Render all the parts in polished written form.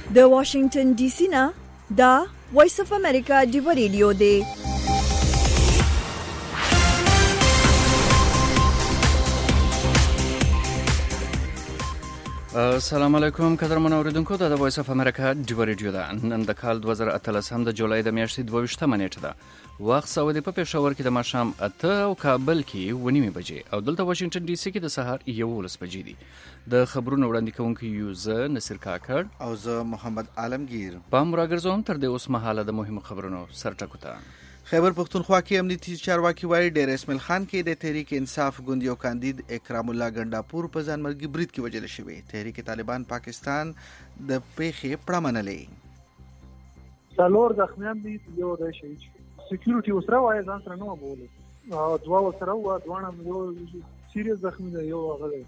د واشنگټن ډي سي نه دا وایس اف امریکا دیو ریډیو دی. السلام علیکم قدرمن اوریدونکو، دا د وایس اف امریکا دیو ریډیو ده. نن د کال 2018 د جولای د میاشتې 22 نیټه ده. وخت سعودي په پېښور کې د ماښام 8 او کابل کې 9 بجې او دلته واشنگټن ډي سي کې د سهار 11 بجې دي. د خبرونو وړاندې کوونکی یو زه نصیر کاکړ او زه محمد عالمگیر. پام راګرځوم تر دې اوس مهاله د مهمو خبرونو سرټکو ته. خیبر پختونخوا کې امنیتي چارواکي وایي ډیر اسماعیل خان کې د تحریک انصاف ګوند یو کاندید اکرام الله ګنډاپور په ځانمرګي برید کې وژل شوی. تحریک طالبان پاکستان د پیښې پړه منلې. څلور زخمیان دي، یو د شهید سکیورټي وسره وایي ځان سره نه بوله او دوا وسره و دوانه یو سیریس زخمی دی، یو هغه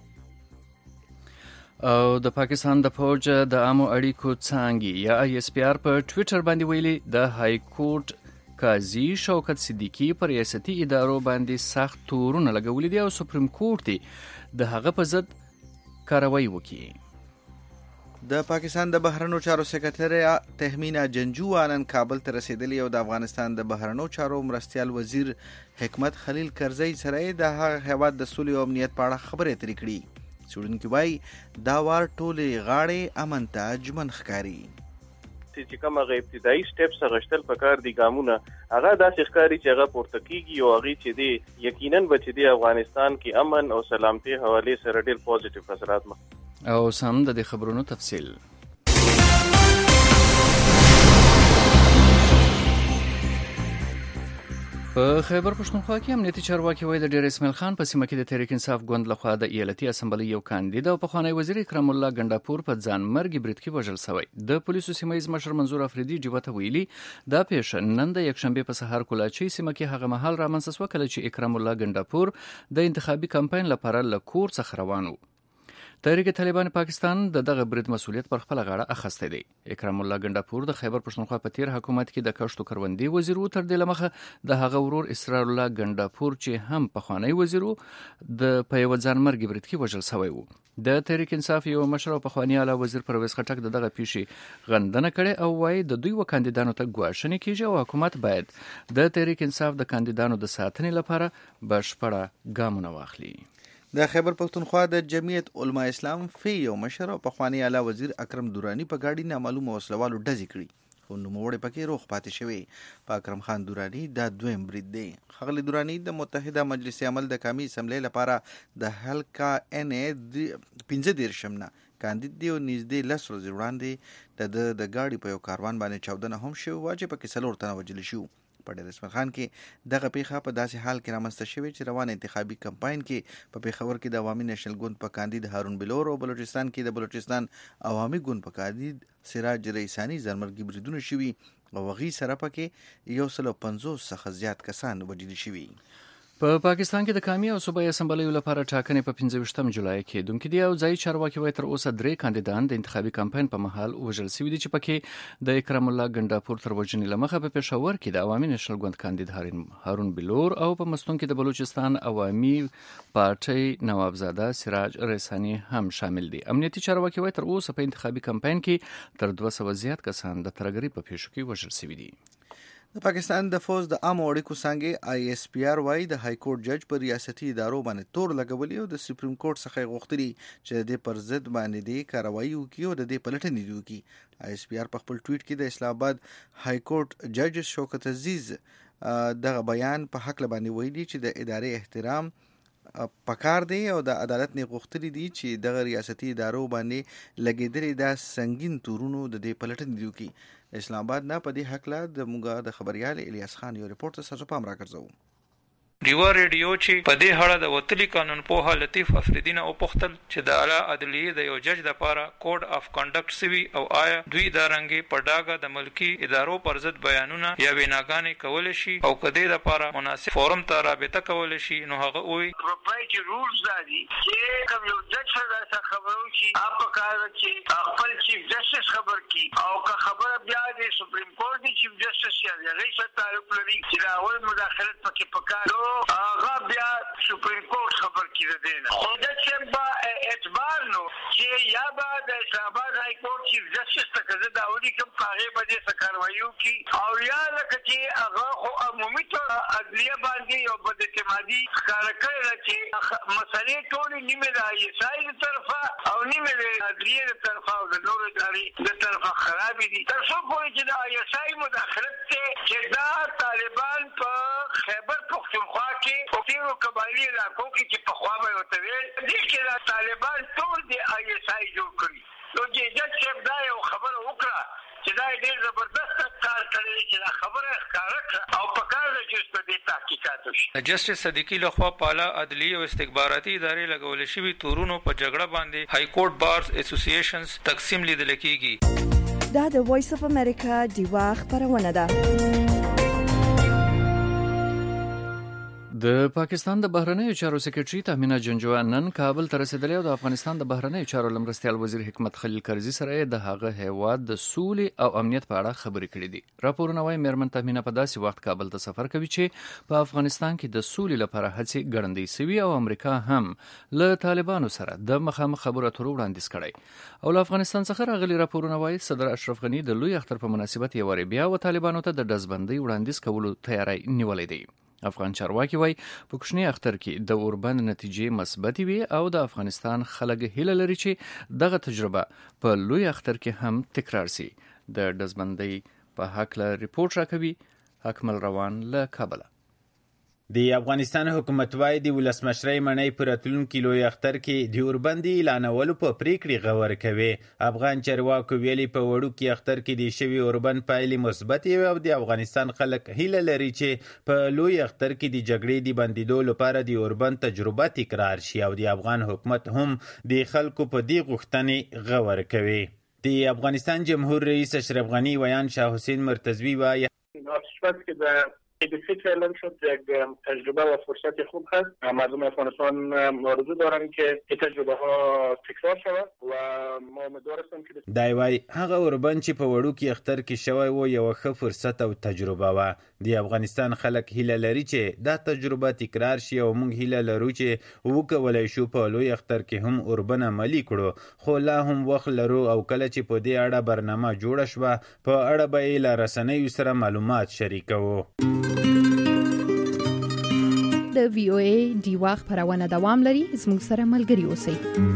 او د پاکستان د فوج د عامو اړیکو څانګې یا آی اس پی آر په ټویټر باندې ویلي د های کورټ قاضي شوکت صدیقي پر ریاستي ادارو باندې سخت تورونه لګولي دي او سپریم کورټ دی د هغه په ضد کاروایی وکړي. د پاکستان د بهرنیو چارو سکرټری تهمینا جنجو نن کابل ته رسیدلی او د افغانستان د بهرنیو چارو مرستیال وزیر حکمت خلیل کرزی سره د هغه هیواد د سولې او امنیت په اړه خبرې اترې کړي. څېړونکي وایي دا وار ټولې غاړې امن ته ژمن ښکاري. چې کوم هغه ابتدایي سټیپس غشتل پکار دي ګامونه هغه داسې ښکاري چې هغه پورته کیږي او هغه چې دی یقینا به چې دی افغانستان کې امن او سلامتي حواله سره ډېر پوزټیو اثرات او سم د خبرونو تفصیل. په خیبر پښتونخوا کې امنیتي چارواکي وایي د ډیر اسماعیل خان په سیمه کې د تحریک انصاف ګوند لخوا د ایالتي اسمبلی یو کاندید او پخوانی وزیر اکرام الله ګنډاپور په ځانمرګي برید کې وژل شوی. د پولیسو سیمه ییز مشر منظور افریدي جوته ویلي دا پیښه نن د یکشنبه په سهار کولاچی سیمه کې هغه مهال رامنځته شوه کله چې اکرام الله ګنډاپور د انتخابي کمپاین لپاره له کور څخه روان و. تحریک طالبان پاکستان د دغه برید مسؤلیت پر خپل غاړه اخیستی دی. اکرام الله ګنډاپور د خیبر پښتونخوا په تیر حکومت کې د کښتو کروندې وزیر و، تر دې لمخه د هغه ورور اسرار الله ګنډاپور چې هم پخوانی وزیر و د په یو ځانمرګي برید کې وژل شوی و. د تحریک انصاف یو مشر او پخوانی اعلی وزیر پرویز خټک دغه پیښې غندنه کړې او وایي د دوی کاندیدانو ته ګواښنې کیږي او حکومت باید د تحریک انصاف د کاندیدانو د ساتنې لپاره بشپړه ګامونه واخلي. د خیبر پختونخوا د جمعیت علما اسلام فی یو مشر او پخوانی اعلی وزیر اکرم دورانی په گاډي نامعلومه وسلوالو ډزې کړي خو نوموړی پکې روغ پاتې شوی. په اکرم خان دورانی دا دویم برید دی. ښاغلی دورانی د متحده مجلس عمل د قومي اسمبلی لپاره د حلقه ان ای 15 نه کاندید دی او نږدې 10 ورځې وړاندې د گاډي په یو کاروان باندې چاودنه هم شوې وه چې پکې 4 تنه وژل شوي. په ډیر اسماعیل خان کې دغه پیښه په داسې حال کې رامنځته شوې چې روان انتخابي کمپاین کې په پېښور کې د عوامي نېشنل ګوند په کاندید هارون بلور او بلوچستان کې د بلوچستان عوامي ګوند په کاندید سراج رئیسانی ځانمرګي بریدونه شوي او هغې سره پکې 150 څخه زیات کسان وژل شوي. په پاکستان کې د قومي او صوبایي اسمبلیو لپاره ټاکنې په 15 جولای کې کېدونکې دي او ځایي چارواکي وایي تر اوسه 3 کاندیدان د انتخابي کمپاین په مهال وژل شوي دي چې پکې د اکرام الله ګنډاپور تر وژنې له مخه په پېښور کې د عوامي نېشنل ګوند کاندید هارون بلور او په مستون کې د بلوچستان عوامي پارټۍ نوابزاده سراج رئیسانی هم شامل دي. امنیتي چارواکي وایي تر اوسه په انتخابي کمپاین کې تر 200 زیات کسان د ترهګرۍ په پیښو کې وژل شوي دي. د پاکستان د فوج د عامو اړیکو څانګې آی اس پی آر وایي د های کورټ جج پر ریاستي ادارو باندې تور لګولي او د سپریم کورټ څخه غوښتلي چې د پر ضد باندې دی کاروایی وکړي او د دې پلټنې وکړي. آی اس پی آر په خپل ټویټ کې د اسلام آباد های کورټ جج شوکت عزیز دغه بیان په حق باندې ویلي چې د ادارې احترام پکار دی او د عدالت نه غوښتلي دي چې دغه ریاستي ادارو باندې لګیدلي دا سنگین تورونو د دې پلټنې وکړي. اسلام آباد نه په دې حق لا د موږ د خبريال الیاس خان یو ریپورت سره پام راکړو. دیوا ریډیو چې په دې اړه د وتلي قانون پوها لطیف افریدی نه وپوښتل چې د اعلی عدلیې د یو جج لپاره کوډ اف کنډکټ سوي او آیا دوی دا رنګي په ډاګه د ملکی ادارو پر ضد بیانونه یا ویناګانې کول شي او کدی لپاره مناسب فورم ته رابطه کول شي. نو هغه وایي پروپرایټي رولز دي چې کوم یو جج سره خبرو شي اپ کار چې خپل چیف جسټس خبر کی او که خبر بیا د سپریم کورټ چیف جسټس یا رئیس تعلق لري چې دا اول مداخلت پکې پکارو هغه بیا سپریم کورټ خبر کړی دی نه خو دا چې با اعتبار نو چې یا به د اسلام آباد های کورټ چیف جسټس ته کزه دا ودی کوم هغه به دې سکاروایو کی او یا لکه چې هغه خو عمومي ټول عدلیه باندې یو بد اعتمادي ښکار کړی چې مسلې ټول نیمه د ایسای طرفه او نیمه د عدلیه طرفه او د نورو ادارې د طرفه خراب دي تر څو پورې چې د ایسای مداخلت ته چې دا طالبان په خیبر پختونخوا کې او تیرو قبایلی علاقو کې چې په خوا به وته ویل دي چې طالبان ټول د ایسای جوړ کړی نو چې جج دا یو خبره وکړه چې دا ډېر زبردست کار کړی چې دا خبره ښکاره کړه او په کار ده چې په دې تحقیقات وشي. جسټس صدیقي لخوا پالا عدلیه او استخباراتي ادارې لګول شوي تورونو په جګړه باندې های کورټ بارز اسوسییشنز تقسیم لیدل کیږي. دا د وایس اف امریکا دیوا خبرونه ده. د پاکستان د بهرنیو چارو سکرټري تهمینه جنجوا نن کابل ته رسیدلی او د افغانستان د بهرنیو چارو لمرستیال وزیر حکمت خلیل کرزي سره د هغه هیواد د سولې او امنیت په اړه خبرې کړې دي. راپورونه وايي میرمن تهمینه په داسې وخت کابل ته سفر کوي چې په افغانستان کې د سولې لپاره هڅې ګړندۍ سوي او امریکا هم له طالبانو سره د مخامخ خبرو اترو وړاندیز کړی او له افغانستان څخه راغلي راپورونه وايي صدر اشرف غني د لوی اختر په مناسبت یو واری بیا و طالبانو ته د ډزبندۍ وړاندیز کولو تیاری نیولې دی. افغان چارواکي وایي په کوچني اختر کې د اوربند نتیجې مثبتې وي او د افغانستان خلک هیله لري چې دغه تجربه په لوی اختر کې هم تکرار سي. د ډزبندۍ په هکله ریپورت راکوي اکمل روان له کابل. د افغانستان حکومت وايي د ولسمشرۍ منۍ پر راتلونکي لوی اختر کې د اوربندي اعلانولو په پریکړې غور کوي. افغان چارواکو ویلي په وړوکي اختر کې د شوي اوربند پایلې مثبتې او د افغانستان خلک هیله لري چې په لوی اختر کې د جګړې د بندیدو لپاره د اوربند تجربه تکرار شي او د افغان حکومت هم د خلکو په دې غوښتنې غور کوي. د افغانستان جمهور رئیس اشرف غنی ویان شاه حسین مرتضوی وایي به فکر اعلام شد یک تجربه و فرصت خوب هست. مردم افغانستان آرزو دارند که این تجربه ها تکرار شود و ما امیدوار هستیم که دی وای هغه اوربند چې په وړوکي اختر کې شوی و یو ښه فرصت او تجربه و. د افغانستان خلک هیله لري چې دا تجربه تکرار شي او موږ هیله لرو چې وکولای شو په لوی اختر کې هم اوربند عملي کړو خو لا هم وخت لرو او کله چې په دې اړه برنامه جوړه شوه په اړه به له رسنیو سره معلومات شریکوو. د وی او ای دیوا خبرونه دوام لري. زموږ سره ملګري اوسئ.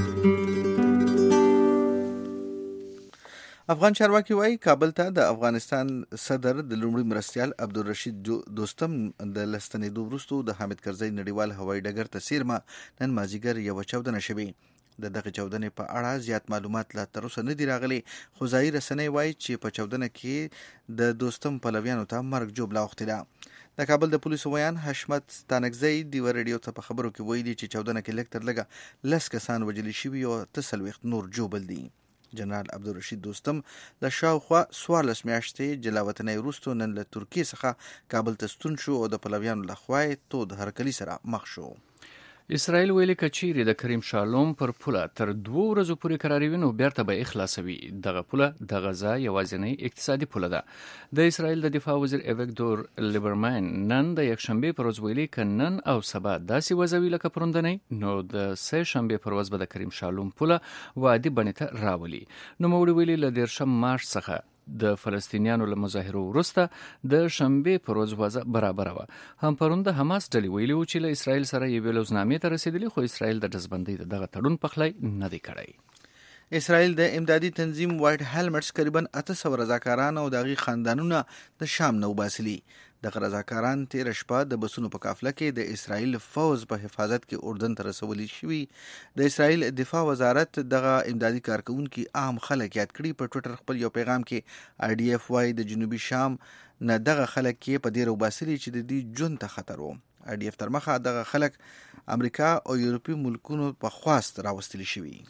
افغان چارواکي وايي کابل ته د افغانستان صدر د لومړي مرستیال عبدالرشید دوستم د لستنېدو وروسته د حامد کرزي نړیوال هوایي ډګر ته څیرمه نن مازیګر یوه چاودنه شوې. د دغه چاودنې په اړه زیات معلومات لا تر اوسه نه دي راغلي خو ځایي رسنۍ وايي چې په چاودنه کې د دوستم پلویانو ته مرګ ژوبله اوښتې ده. د کابل د پولیسو ویان حشمت ستانکزی دیوه ریډیو ته په خبرو کې ویلي چې چاودنه کې لږ تر لږه 10 کسان وژلي شوي او 40 نور ژوبل دي. جنرال عبدالرشید دوستم له شاوخوا 14 میاشتې جلاوطنۍ وروسته نن له ترکیې څخه کابل ته ستون شو او د پلویانو لخوا یې تود هرکلي سره مخ شو. اسرائیل ویلي که چیرې د کریم شالوم پر پوله تر 2 ورځو پورې قراروي نو بیرته به اخلاصوي. دغه پوله د غزا یوازینۍ اقتصادي پوله ده. د اسرائیل د دفاع وزیر ایوګدور لیبرمن نن د یکشنبه پر ورځ ویلي که نن او سبا داسې وځوي لکه پروندنۍ نو د سه شنبه پر ورځ به د کریم شالوم پوله وادي بڼې ته راولي. نوموړي ویلي له 13 مارچ څخه د فلسطینیانو له مظاهرو وروسته د شنبه پر ورځ وضع برابره وه. هم پرون د حماس ډلې ویلي و چې له اسرائیل سره یوې لوزنامې ته رسېدلي خو اسرائیل د ډزبندۍ د دغه تړون پخلی نه دی کړی. اسرائیل د امدادي تنظیم وایټ هیلمټس تقریبا 800 رضاکاران او د هغې خاندانونه د شام نه وباسلي. دغه رضاکاران تېره شپه د بسونو په قافله کې د اسرائیل فوز په حفاظت کې اردن ته رسولي شوي. د اسرائیل دفاع وزارت دغه امدادي کارکونکي عام خلک یاد کړي. په ټویټر خپل یو پیغام کې آی ډي اف وايي د جنوبي شام نه دغه خلک کې په ډېر وباسلي چې د دې ژوند ته خطر و. آی ډي اف تر مخه دغه خلک امریکا او یورپي ملکونو په خواست راوستلي شوي.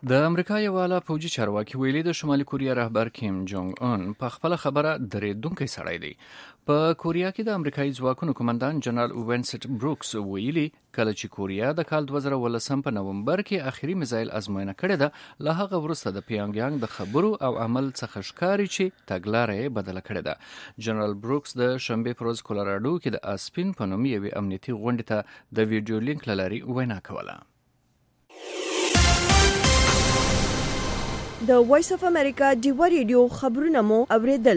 د امریکا یو اعلی پوځي چارواکي ویلي د شمالي کوریا رهبر کیم جونګ اون په خپل خبره درېدونکی سړی دی. په کوریا کې د امریکایي ځواکونو کمانډان جنرال وینسنټ بروکس ویلي کله چې کوریا د کال 2018 په نومبر کې اخري میزایل ازموینه کړې ده، له هغه وروسته د پیونګیانګ د خبرو او عمل څخه ښکاري چې تګلاره یې بدله کړې ده. جنرال بروکس د شنبې پر ورځ کولراډو کې د اسپین په نوم یوې امنیتي غونډې ته د ویډیو لینک له لارې وینا کوله. د وایس اف امریکا ډیوا ریډیو خبرونه مو اوریدل.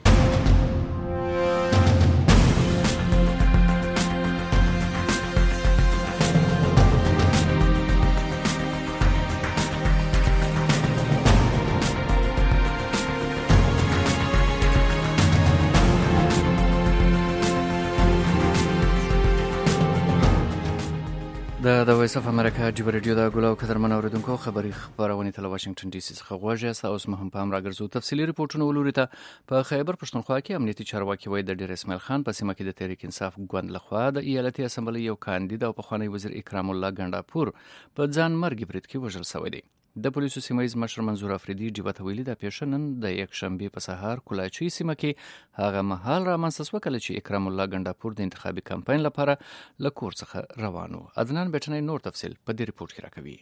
د وایس اف امریکا ډیوا ریډیو د ګلو قدرمن اوریدونکو خبري خبرونه تل واشنگټن ډي سي څخه غواړي. اوس مهم پام راګرځو تفصيلي ریپورتونه ولوري ته. په خیبر پښتونخوا کې امنیتي چارواکي وای د ډیر اسماعیل خان په سیمه کې د تحریک انصاف ګوند لخوا د ایالتي اسمبلی یو کاندید او پخوانی وزیر اکرام الله ګنڈاپور په ځان مرګ برید کې وژل شوی دی. د پولیسو سیمایي مشر منظور افریدي ډیوا ته ویلي د پیښنن د یک شنبه په سهار کولاچی سیمه کې هغه مهال را منسس وکړه چې اکرام الله ګنڈاپور د انتخابي کمپاین لپاره لکور څخه روانو. عدنان بټنی نور تفصیل په دې ریپورت کې راکوي.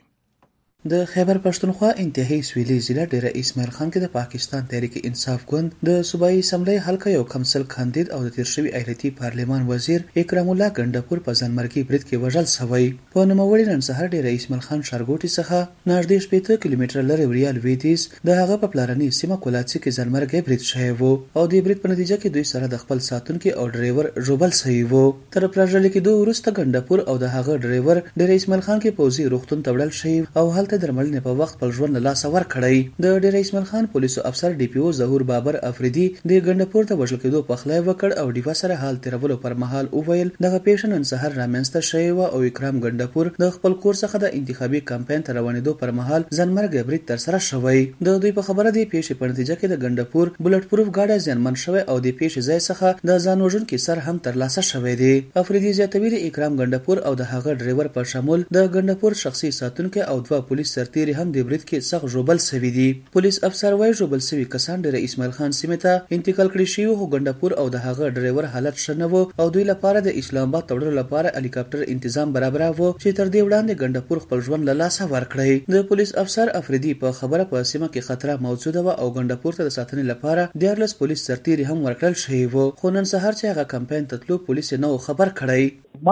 د خیبر پښتونخوا انتهایی سویلي ضلع ډیر اسماعیل خان کې د پاکستان تحریک انصاف ګوند د صوبایي اسمبلی حلقه یو کمسل کاندید او د تیر شوی ایالتي پارلمان وزیر اکرام الله ګنڈاپور په ځانمرګي برید کې وژل شوی. په نوموړي نن سهار ډیر اسماعیل خان ښارګوټي څخه نږدې 15 کیلومتره لرې وریال ویدیز د هغه په پلارني سیمه کولاڅي کې ځانمرګي برید شوی وو او د برید په نتیجه کې دوی سره د خپل ساتونکو او ډرایور ژوبل شوی وو. تر پرځل کې دوه وروسته ګنڈاپور او د هغه ډرایور ډیر اسماعیل خان کې پوزي روغتون تبدل شوی او هلته درملنه په وخت خپل ژوند له لاسه ورکړی. د ډیر اسماعیل خان پولیسو افسر ډي پی او ظهور بابر افریدي د ګنڈاپور ته وژل کېدو په خلای وکړ او ډیوا سره حال تیرولو پر مهال وویل دغه پیښه نن سهار رامنځته شوې و او اکرام ګنڈاپور د خپل کور څخه د انتخابي کمپاین ته روانېدو پر مهال ځانمرګ برید ترسره شوی. د دوی په خبره دی پیښې په نتیجه کې د ګنڈاپور بلټ پروف گاډي ځانمن شوی او د پیښې ځای څخه د ځان وژونکي سر هم ترلاسه شوی دی. افریدي زیاتوي د اکرام ګنڈاپور او د هغه ډرایور په شمول د ګنڈاپور شخصي ساتونکو او دوه پولیس سرتیري هم د برید کې سخت ژوبل شوی دي. پولیس افسر وايي ژوبل شوی کسان ډیر اسماعیل خان سیمه ته انتقال کړي شوی او ګنڈاپور او د هغه ډرایور حالت ښه نه و او دوی لپاره د اسلام آباد تړلو لپاره هلیکاپټر تنظیم برابر و چې تر دې وړاندې ګنڈاپور خپل ژوند له لاسه ورکړی. د پولیس افسر افریدي په خبره په سیمه کې خطر موجود و او ګنڈاپور ته د ساتنې لپاره 14 پولیس سرتیري هم ورکړل شوی و خو نن سهار چې هغه کمپاین تطلو پولیس نو خبر کړی.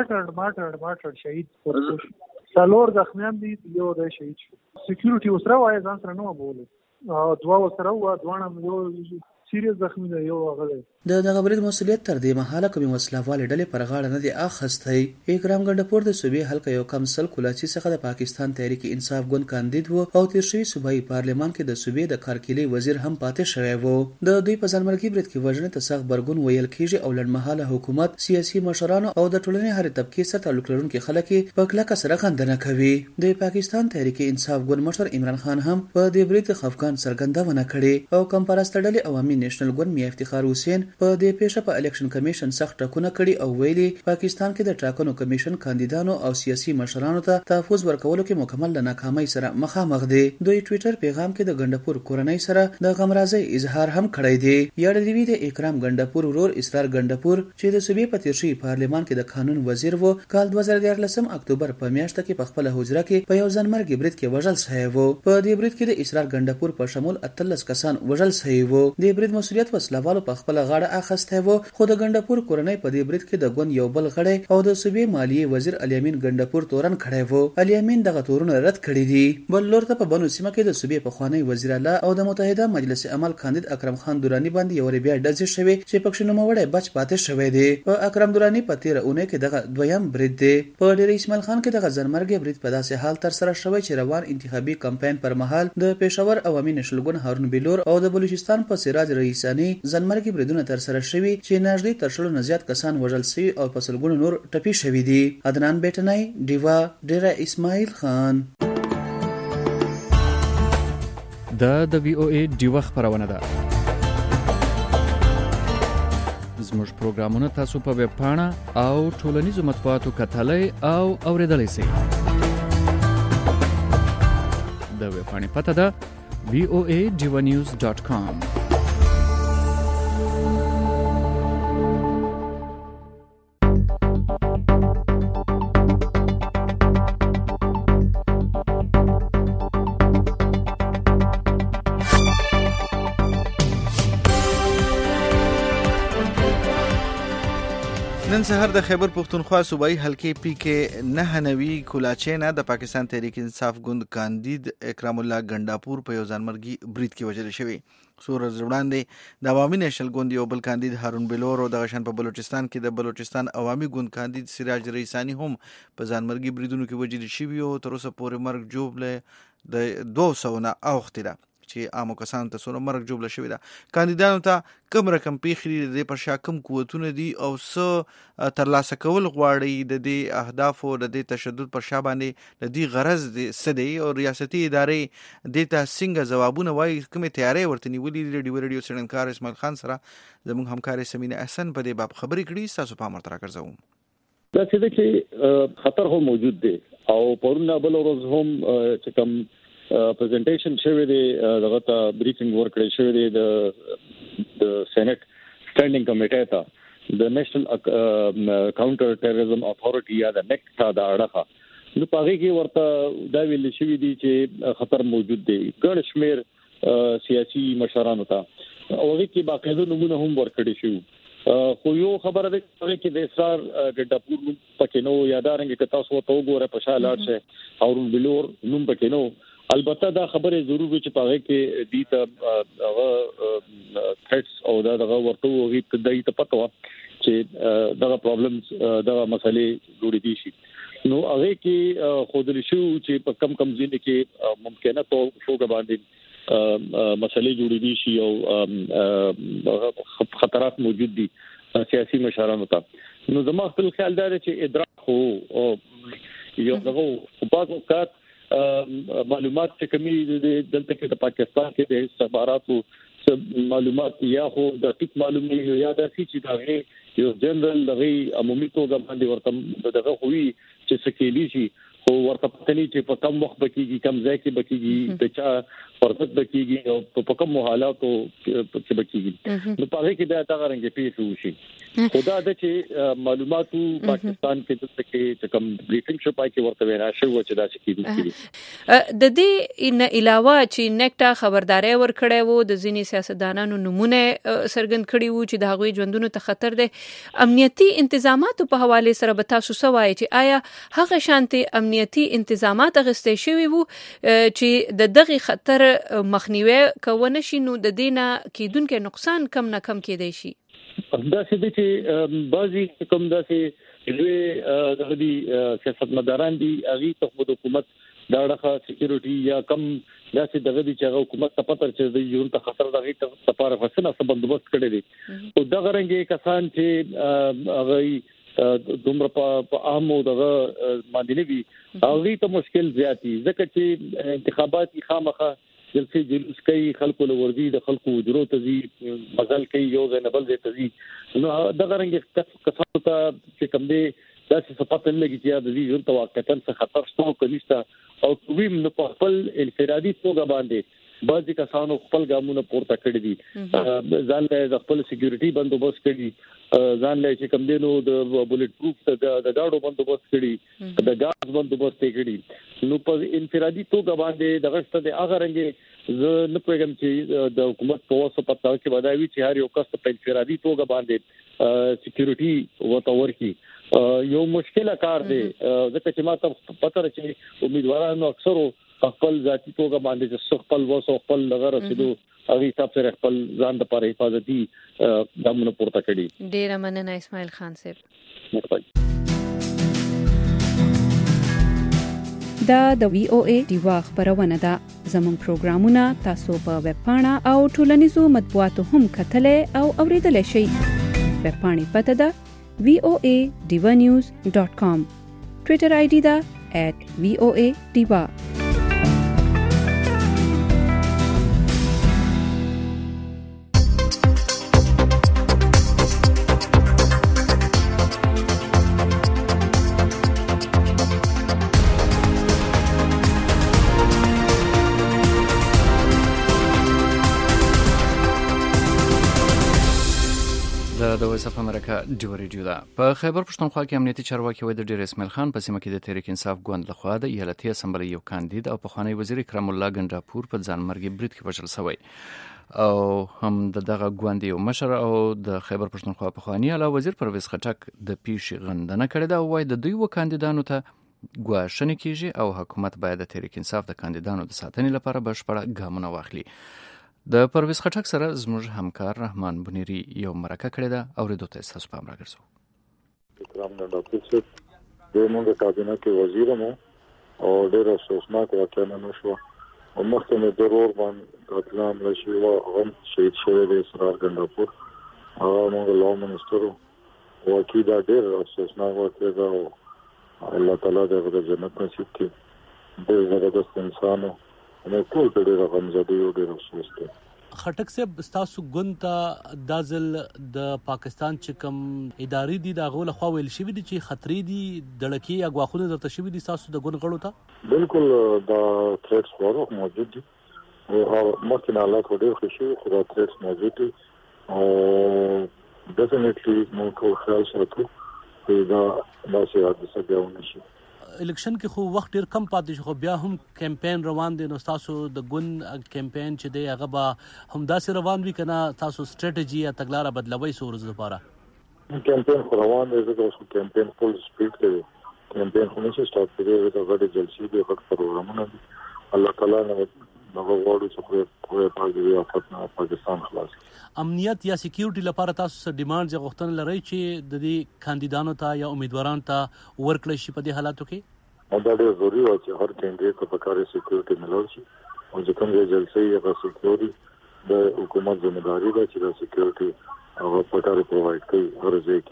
ماټر شهید څلور زخمیان دي، یو د شهید سکیورټي اوسره وای ځان سره نو بوله دوا وسره و دوانه یو سیریس زخمی دی یو هغه د دغه برید مسولیت تر دې مهاله کومې وسلهوالې ډلې پر غاړه نه دی اخیستی. اکرام ګنڈاپور د صوبې حلقه یو کمسل کولاچي څخه د پاکستان تحریک انصاف ګوند کاندید و او تیر شوی صوبایي پارلمان کې د صوبې د کارکلي وزیر هم پاتې شوی و. د دوی په ځانمرګي برید کې وژنې ته سخت برګون ویل کیږي او لړمحاله حکومت سیاسي مشرانو او د ټولنې هر طبقې سره تعلق لرونکي خلک په کلکه سره غندنه کوي. د پاکستان تحریک انصاف ګوند مشر عمران خان هم په دې برید خفقان څرګندونه کړې او کم پرسته ډلې عوامي نېشنل ګوند میا افتخار حسین په دې پیښه په الیکشن کمیشن سخت ټاکنه کړي او ویلي پاکستان کې د ټاکنو کمیشن کاندیدانو او سیاسي مشرانو ته تحفظ ورکولو کې مکمل ناکامۍ سره مخامخ دي. دوی ټوئیټر پیغام کې د ګنڈاپور کورنۍ سره د غمرازۍ اظهار هم کړی دی. یادوي د اکرام ګنڈاپور ورور اسرار ګنڈاپور چې د صوبې په تیر شوی پارلمان کې د قانون وزیر و کال 2014 اکتوبر په میاشت کې په خپل حجره کې په یو ځانمرګي برید کې وژل شوی و. په دې برید کې د اسرار ګنڈاپور په شمول 13 کسان وژل شوی و. د برید مسولیت وسلوالو په خپل غاړه اخیستی و خو د ګنڈاپور کورنۍ په دې برید کې د ګوند یو بل غړی او د صوبې مالیې وزیر الیامین ګنڈاپور تورن کړی و. الیامین دغه تورونه رد کړی دي. بل لور ته په بنو سیمه کې د صوبې پخوانی وزیر اعلی او د متحده مجلس عمل کاندید اکرم خان دورانی باندې یو بیا ډزې شوی چې پکښې نوموړی بچ پاتې شوی دی. په اکرم دورانی په 13 اونۍ کې دغه دویم برید دی. په ډیر اسماعیل خان کې دغه ځانمرګي برید په داسې حال تر سره شوی چې روان انتخابي کمپاین پر مهال د پېښور عوامي نېشنل ګوند هارون بلور او د بلوچستان په سراج رئیسانی ځانمرګي بریدونه تر سره شوي چې نږدې تر 100 نه زیات کسان وژل شوي او په سلګونو نور ټپي شوي دي. عدنان بیٹنای ډیوا ډیر اسماعیل خان. د وی او ای ډیوا خبرونه ده. زموږ پروګرامونه تاسو په ویب پاڼه او ټولنیزو مطبوعاتو کتلای او اوریدلای شئ. د ویبپاڼې پته ده voa.divanews.com. نن سهار د خیبر پختونخوا صوبایي حلقې پی کې 99 کولاچینا د پاکستان تحریک انصاف ګوند کاندید اکرام الله ګنداپور په یو ځانمرګي برید کې وژل شوی. څو ورځې وړاندې د عوامي نیشنل ګوند یو بل کاندید هارون بلور او د غشن په بلوچستان کې د بلوچستان عوامي ګوند کاندید سراج رئیسانی هم په ځانمرګي بریدونو کې وژل شوي او تر اوسه پورې مرګ جوړه د 200 نه اوښتې ده چې عامو کسانو ته سره مرګ جوړه شوې ده. کاندیدانو ته کم رقم پیخري د پر شا کم قوتونه دي او څه ترلاسه کول غواړي د دې اهداف او د دې تشدد پر شا باندې د دې غرض سدي او ریاستي ادارې د ته څنګه جوابونه وایي کومه تیاری ورته نیولې. ریډیو سړنکار اسماعیل خان سره زموږ همکار سمینه احسن په دې باب خبرې کړي. تاسو په امر تر راکړم دا چې خطر هم موجود دی او پرونه بل ورځ هم چې کوم presentation شوی دی دغه ته بریفینګ ورکړی شوی دی د سېنات سټانډینګ کمیټې ته د نېشنل کاونټر ټیرریزم اتھارټي یا د نیک ته دا اړه نو پاره کې ورته دا ویل شوی دی چې خطر موجود دی. ګڼ شمیر سیاسي مشرانو ته او کې باقاعده نمونه هم ورکړي شو. خو یو خبره ده چې د اسرار ګډاپور پکې نو یادارنګ کې تاسو ته وګوره په شاله لاړ هارون بلور نوم پکې نو. البته دا خبره ضرور وي چې پاره کې دي ته تھریټس او دا دغه ورته وي ته پته و چې دغه پرابلمز دغه مسلې جوړې دي شي. نو هغه کې خودل شو چې په کم ځینې کې ممکنه تو شوګه باندې مسلې جوړې دي شي او خطرات موجود دي سیاسي مشرانو ته. نو زما خپل خیال دا چې ادراک هو او یو دغه په پاتو کات معلومات چې کمی دلته کې د پاکستان کې د استخباراتو معلومات یا خو د ټیک معلومي یا د چې دا یو جنرال دغه عمومي توګه باندې ورته دغه خوې چې سکیلی شي او ورته پتني چې په کم وخت بکیږي کم ځای کې بکیږي د چا فرصت بکیږي او په کوم حالاتو کې بکیږي. نو په هغه کې دا څنګه پیښ وشي خدا د چې معلوماتو پاکستان کې د کوم بریفینګ شو پای کې ورته وینا شو چې دا څه کیږي. د دې ان علاوه چې نیکټا خبرداري ورکړې وو د ځینی سیاستدانانو نمونه سرګند کړي وو چې د هغوی ژوندونو ته خطر دی. امنیتي انتظاماتو په حواله سره به تاسو سوای چې آیا هغه شانتي امنیتي انتظامات اغستې شوی وو چې د دغه خطر مخنیوي کوونه شي نو د دینه کیدونکو نقصان کم نه کم کېدای شي. دا چې بعضی کوم داسې لوی دغه دي سیاستمداران دي هغه ته حکومت دا ډخه سکیورټي یا کم داسې دغه دي چې حکومت ته پتر چې د یو ته خطر دغه ته لپاره فسنه بندوبست کړی دي او دغه رنګه کسان چې هغه دومره په عامو دغه باندې نه وي هغه ته مشکل زیاتی ځکه چې انتخابات خامخه جلسه جلوس کوي خلکو له ورزي د خلکو وجرو ته زی مزل کوي یو ځای نه بل ځای ته زی. نو دغه رنګ کسانو ته چې کوم دي داسې صفات لګي چې د دې ژوند توقعتن څخه خطر شته او کنيستا او کوم نه په خپل انفرادي توګه باندې بعضی کسانو خپل ګامونه پورته کړی دي. ځان له خپل سکیورټي بندوبست کړي ځان له چې کوم دینو د بولټ پروف د گاډو بندوبست کړي د غاز بندوبست کړي. نو په انفرادي توګه باندې دغه ست د هغه رنګ زه نه پېږم چې د حکومت په واسطه پتا کې بدایي چې هر یو کس په انفرادي توګه باندې سکیورټي وتاور کی یو مشکله کار دی ځکه چې ما ته پته راځي امیدوارانو اکثر خپل ذاتی توګه باندې چې خپل وسو خپل لغه رسیدو هغه حساب سره خپل ځان لپاره حفاظتي ګامونه پورته کړي. ډیر مننه اسماعیل خان صاحب. دا د وی او ای دیوا خبرونه ده. زموږ پروګرامونه تاسو په ویب پاڼه او ټولنیزو مطبوعاتو هم کتلای او اوریدلای شئ. ویب پاڼې پته ده voa.divanews.com. ټوئیټر آی ډی ده @voa_diva. د وایس اف امریکا ډیو ریډیو ده. په خیبر پښتونخوا کې امنیتي چارواکي وای د ډیر اسماعیل خان په سیمه کې د تحریک انصاف ګوند لخوا د ایالتي اسمبلی یو کاندید او پخوانی وزیر اکرم الله ګنډاپور په ځانمرګي برید کې وژل شوی او هم دغه ګوند یو مشر او د خیبر پښتونخوا پخوانی اعلی وزیر پرویز خټک د پیښې غندنه کړې ده او وای د دوی و کاندیدانو ته ګواښنه کیږي او حکومت باید د تحریک انصاف د کاندیدانو د ساتنې لپاره بشپړه ګامونه واخلي. د پرویز خټک سره زموږ همکار رحمان بنيري یو مرکه کړې ده او ردو ته تاسو پام راګرځو. اکرام ګنډاپور صاحب د موږ کابینه کې وزیر مو او ډېر افسوسناک واقعه نه شو او مخکې مې ضرور باندې قتلام لشي او هم شهید شوی دی اسرار ګنډاپور او موږ لا منستر او اکید ډېر افسوسناک واقعه ده او الله تعالی دې د جنت نصیب کړي. ډېر زبردست انسان نو ټول ډېر غمزدي او ډېر افسوس دي. خټک صاحب تاسو ګوند ته دازل د پاکستان چې کوم اداري دي دا غول خو ویل شوی دي چې خطرې دي دړکی یا غواخونه درته شوی دي تاسو د ګوند غړو ته بالکل دا تھریټس ورو موجود دي او ممکن الله کو ډېر خوشي خو دا تھریټس موجود دي او ډیفینټلی مو کو خیال ساتو چې دا داسې حادثه بیا ونشي. الیکشن کې خو وخت ډیر کم پاتې شو خو بیا هم کمپاین روان دي نو تاسو د ګوند کمپاین چې دی هغه به هم داسې روان وي کنه تاسو سټریټجی یا تګلارې بدلوي سورز لپاره کمپاین روان دی زه اوس کمپاین فول سپیډ کوي کمپاین خو نشي سٹاپ کړی دا غوډه جلسې دی غوډ پروګرامونه دي الله تعالی نه غوړو چې خو په افغانستان پاکستان خلاص امنیت یا سکیورټي لپاره تاسو سره ډیمانډ غوښتنه لرئ چې د دې کاندیدانو ته یا امیدوارانو ته ورکړل شي په دې حالاتو کې دا ډېر ضروري و چې هر کاندید ته پکاره سکیورټي ملول شي او چې کوم ځای جلسې یا سکیورټي د حکومت ذمہداري ده چې دا سکیورټي هغه پکاره پرووایډ کړي هر ځای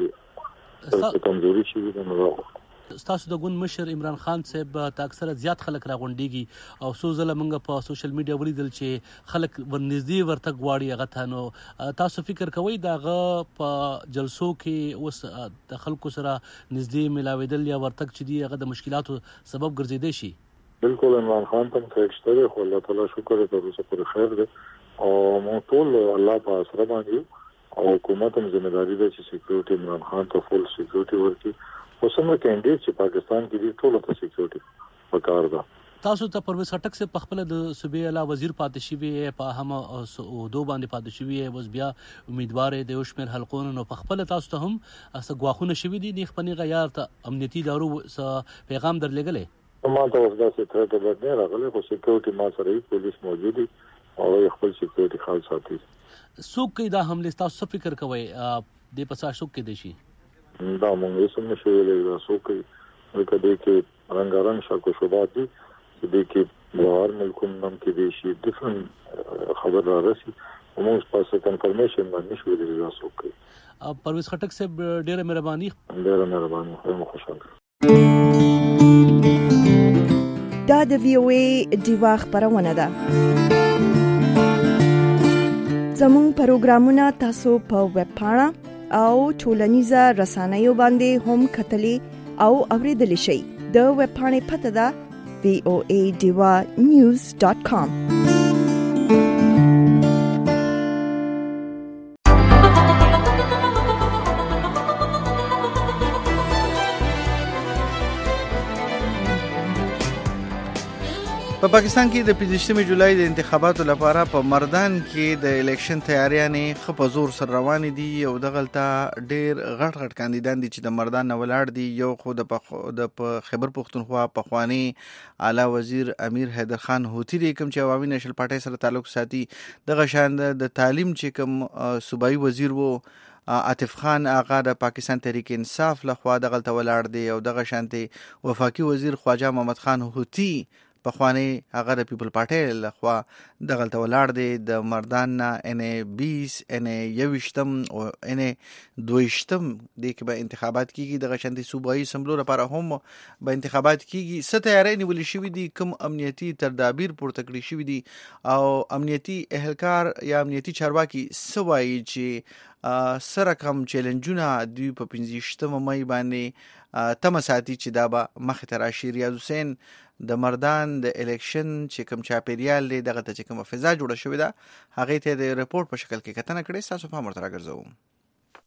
کې څه کمزوري شي نو تاسو د ګوند مشر عمران خان صاحب ته اکثره زیات خلک راغونډيږي او سو زله موږ په سوشل میډیا ولیدل چې خلک ورنږدې ورته غواړي هغه ته نو تاسو فکر کوئ داغه په جلسو کې اوس د خلکو سره نږدې ملاویدل یا ورتګ چې دی هغه د مشکلاتو سبب ګرځیدي شي. بالکل عمران خان ته فرښتره خو الله تعالی شکر دې چې پر خیر دی او مو ټول الله په اسره باندې او حکومت هم ذمہداري ده چې سکیورټي عمران خان ته فول سکیورټي ورکړي او څنګه کاندید چې پاکستان کې دي ټول ته سکیورټي پکار ده. تاسو ته پرویز خټک سے پخپل د صوبې اعلی وزیر پاتې شوی په هم دو باندې پاتې شوی اوس بیا امیدوار دی او شمیر حلقون نو پخپل تاسو ته هم اس غواخونه شوی دي د خپل غیار ته امنیتي دارو پیغام درلګلې ما ته اوس دا څه تر ته نه راغلی خو سکیورټي ما سره پولیس موجود دي او خپل سکیورټي خال ساتي. څوک دا حمله تاسو فکر کوي د پسا شوک کې دي شي دا مونږ یې سم شویلې دا څوک ورته دي چې رنگارنګ شکو شوبات دي چې دي کې بهر ملکونو نم کې دي شي ډیفرنٹ خبر را رسي موږ پاسه کنفرمیشن باندې شویلې دا څوک پرویز خټک صاحب ډېر مهرباني خو خوشاله. دا د وی او ای دیوا خبرونه ده. زموږ پروګرامونه تاسو په ویب پاڼه او ټولنیزه رسنیو باندې هم کتلی او اوریدلی شئ. د ویب پاڼې پته ده voadewa.news.com. په پاکستان کې د 15 جولای د انتخاباتو لپاره په مردان کې د الیکشن تیاریانې خپ زور سره روان دي او دغلطه ډېر غټ کاندیدان دي چې د مردان نه ولاړ دي. یو خو د خیبر پښتونخوا پخوانی اعلی وزیر امیر حیدر خان هوتی دی کوم چې عوامي نېشنل پارټي سره تعلق ساتي. دغه شان د تعلیم چې کوم صوبایي وزیر وو عاطف خان آقا د پاکستان تحریک انصاف لخوا دغلطه ولاړ دی او دغه شانتي وفاقي وزیر خواجه محمد خان هوتی پخوانی هغه د پیپل پارټي لخوا دغلطه ولاړ دی. د مردان نه ان 20 ان 21 او ان 22 د کې به انتخابات کیږي. دغه شانتي صوبایي اسمبلی لپاره هم به انتخابات کیږي. ست تیاری نیول شوی دي کوم امنیتي تدابیر پورته کړی شوی دي او امنیتي اهلکار یا امنیتي چارواکي سوای چې سره کم چیلنجونه دوی په 15 مې باندې تم ساتي چې دا به مخ ته راشي. ریاض حسین د مردان د الیکشن چې کوم چاپیریال دی دغه ته چې کوم فضا جوړه شوې ده هغه ته د ریپورت په شکل کې کتنه کړې. تاسو په مرترا ګرځوم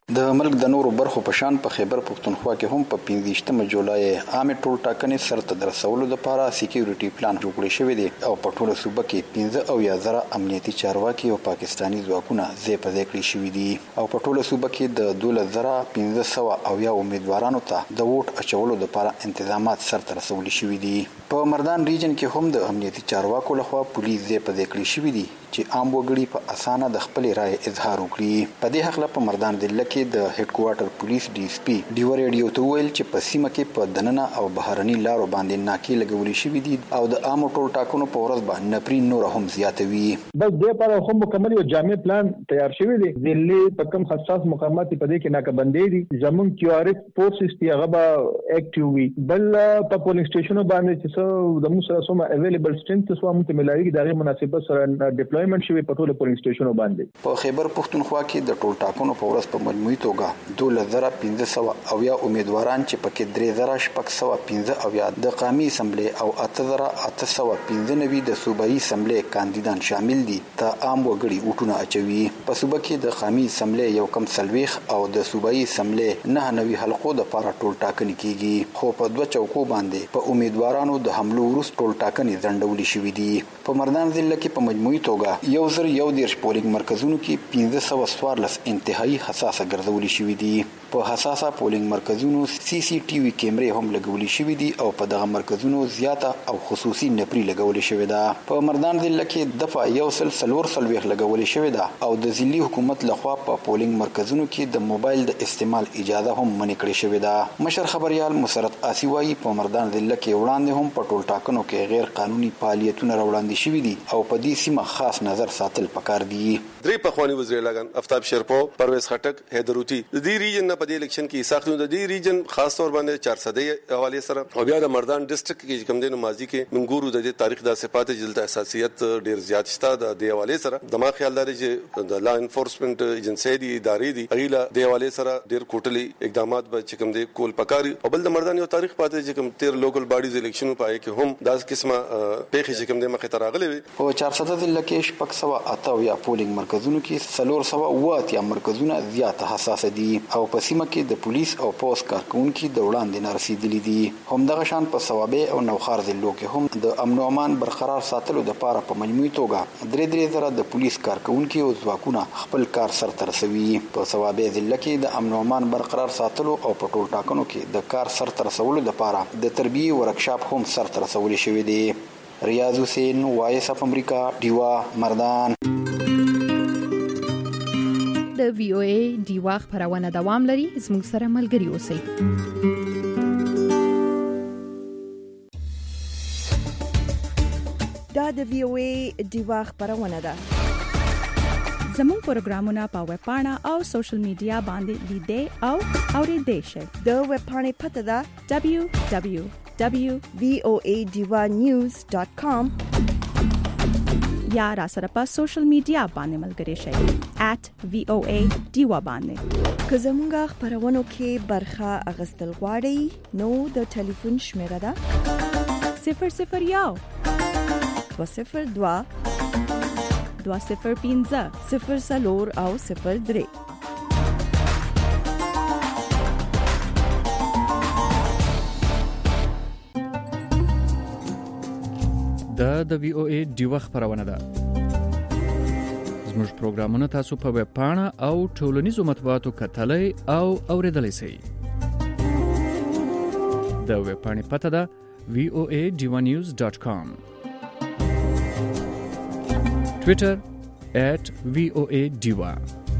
د ملک د نورو برخو په شان په خیبر پښتونخوا کې هم په 15 جولای عامه ټول ټاکنې سرته درسولو لپاره سکیورټي پلان جوړ شوی دی او په ټوله صوبه کې 15,000 امنیتي چارواکي او پاکستانی ځواکونه زی په ذکر شوی دي او په ټوله صوبه کې د 12,500 امیدوارانو ته د ووټ اچولو لپاره تنظیمات سرته رسول شوی دي په مردان ریجن کې هم د امنیتي چارواکو لخوا پولیس زی په ذکر شوی دي چې عام وګړي په اسانه د خپل رائے اظهار وکړي په دې حق په مردان ضلع کې د هډ کوارټر پولیس ډي اس پی ډیو ریډیو ته ویل چې په سیمه کې په دننه او بهرني لارو باندې ناکې لګولې شوې دي او د عام ټول ټاکنو په ورځ باندې نپری نور هم زیاتوي بس دې پر هم مکمل یو جامع پلان تیار شوی دی ضلع په کم حساس مقامات په دې کې ناکبندې دي زمون کیو ار اف فورسز تی هغه اکټیو وي بل په پولینګ سټیشنونو باندې چې د موږ سره سم اویلیبل سټرنث سو هم ته ملایي دغه مناسبت سره ډیپلویمنت شوی په ټول پولینګ سټیشنونو باندې په خیبر پښتونخوا کې د ټول ټاکنو په ورځ په مجموعي توګه 12,500 امیدواران چې پکې 3,615 د قومي اسمبلی او 8,895 د صوبایي اسمبلی کاندیدان شامل دي ته عام وګړي وټونه اچوي په صوبه کې د قومي اسمبلی یو کم سلويخ او د صوبایي اسمبلی 99 حلقو د لپاره ټول ټاکنې کیږي خو په دوه چوکو باندې په امیدوارانو د حملو وروسته ټول ټاکنې ځنډول شوې دي په مردان ضلع کې په مجموعي توګه 1,011 پولینګ مرکزونو کې 1514 انتهایی حساسه ګرځول شوې دي په حساسه پولینګ مرکزونو سی سی ټي وي کیمرې هم لګول شوې دي او په دغه مرکزونو زیاته او خصوصي نپری لګول شوې ده په مردان ضلع کې دفعه 1,440 لګول شوې ده او د ضلعي حکومت لخوا په پولینګ مرکزونو کې د موبایل د استعمال اجازه هم منع کړې شوې ده مشر خبريال مسرت آسیوایی په مردان ضلع کې وړاندې هم په ټول ټاکنو کې غیر قانوني فعالیتونه راوړاندې شوي دي او په دې سیمه خاص نظر ساتل پکار دي درې پخوانی وزیر اعلی افتاب شرپو پرویز خټک حیدروتی د دې ریجن په دې الیکشن کې ساختو د دې ریجن خاص طور باندې 400 حواله سره او بیا د مردان ډیسټریکټ کې کوم دینو ماضی کې منګورو د دې تاریخ د صفات جلته اساسیت ډیر زیات شته د دې حواله سره د ما خیال لري چې د لا انفورسمنت ایجنسی دی ادارې دی اغیلا د حواله سره ډیر کوټلي اقدامات به چې کوم دې کول پکاري او بل د مردان یو تاریخ پاتې چې کوم 13 لوکل باډیز الیکشن پای کې هم داس قسمه پیښې چې کوم دې مخه تراغلي وي او 400 ضلع کې شپږ سوه اته یا پولینګ مرکزونو کې 400 یا مرکزونه زیات حساس دي او په سیمه کې د پولیس او پوس کارکونکو د وړاندې نه رسیدلي دي همدغه شان په ثوابه او نوخار ضلعو کې هم د امن او امان برقرار ساتلو لپاره په مجموعي توګه 3,000 د پولیس کارکونکو او ځواکونه خپل کار سرته رسوي په ثوابه ضلع کې د امن او امان برقرار ساتلو او په ټول ټاکنو کې د کار سرته رسولو لپاره د تربیه ورکشاپ هم سرته رسول شوی دی ریاض حسین وایس اف امریکا دیوا مردان د وی او ای دیوا خبرونه دوام لري زموږ سره ملګري اوسئ دا د وی او ای دیوا خبرونه ده زموږ پروګرامونه په ویب پاڼه او سوشل میډیا باندې لیدئ او اوریدئ شئ د ویب پاڼې پته ده www.voadivanews.com یا را سره په سوشل میډیا باندې ملګري شئ @voadiva باندې که زموږ خبرونو کې برخه اغستل غواړئ نو د ټلیفون شمیره ده 001 202 205 0 او 03 د وی او ای دیوا خبرونه ده زموږ پروګرامونه تاسو په ویب پاڼه او ټولنیزو مطبوعاتو کتلای او اوریدلای شئ د ویب پاڼې پته ده voadivanews.com Twitter @voadiva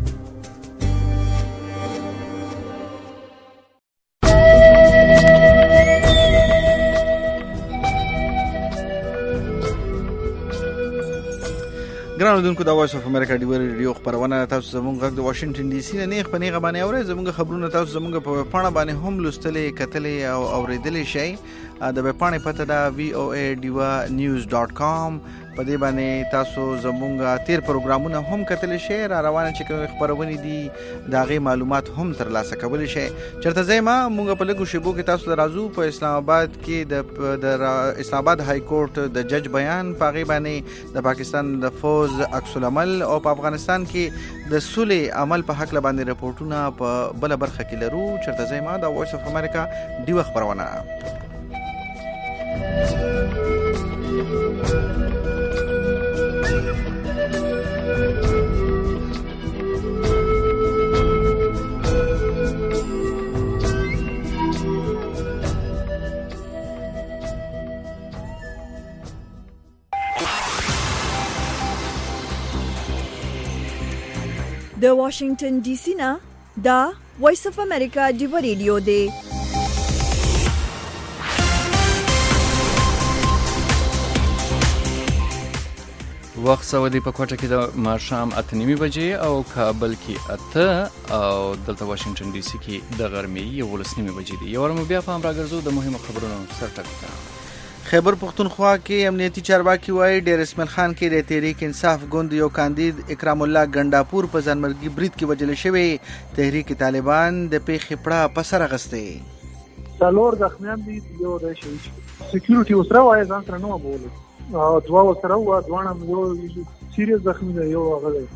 ګرانو دونکو د وایس اف امریکا دی ریډیو خبرونه تاسو زموږ غږ د واشنگټن ډي سي نه خبرونه غبانې اورئ زموږ خبرونه تاسو زموږ په پاڼه باندې هم لوستلې کتلې او اوریدلې شئ د پاڼې پته دا voadivanews.com په دې باندې تاسو زمونږ تیر پروګرامونه هم کتلی شئ، را روانه چې کوم خبرونه دي د هغې معلومات هم ترلاسه کولی شئ. چېرته ځئ ما موږ په لږو شیبو کې تاسو ته راځو. په اسلام آباد کې د اسلام آباد های کورټ د جج بیان په هغې باندې د پاکستان د فوز عکس العمل او په افغانستان کې د سولې عمل په هکله باندې رپورټونه په بله برخه کې لرو. چېرته ځئ ما د وایس اف امریکا ډیوه خپرونه. د واشنگټن ډي سي نه دا وایس اف امریکا ډیوه ریډیو دی. وخت سعودي په کوټه کې د ماښام 8:30 بجې او کابل کې 8 او دلته واشنگټن ډي سي کې د غرمې 11:30 بجې دي. یو ورمو بیا په هم راګرځو د مهمو خبرونو سرټک ته. خیبر پختونخوا کې امنیتي چارواکي وایي ډیر اسماعیل خان کې د تحریک انصاف ګوند یو کاندید اکرام الله ګنداپور په ځانمرګي برید کې وژل شوی. تحریک طالبان د پیښې پړه په سر اخیستې. څلور زخمیان دي، یو د شهید سکیورټي اوسره وایي ځان سره نه بوله، دوا وسره و دوانه یو سیریس زخمی دی، یو هغه.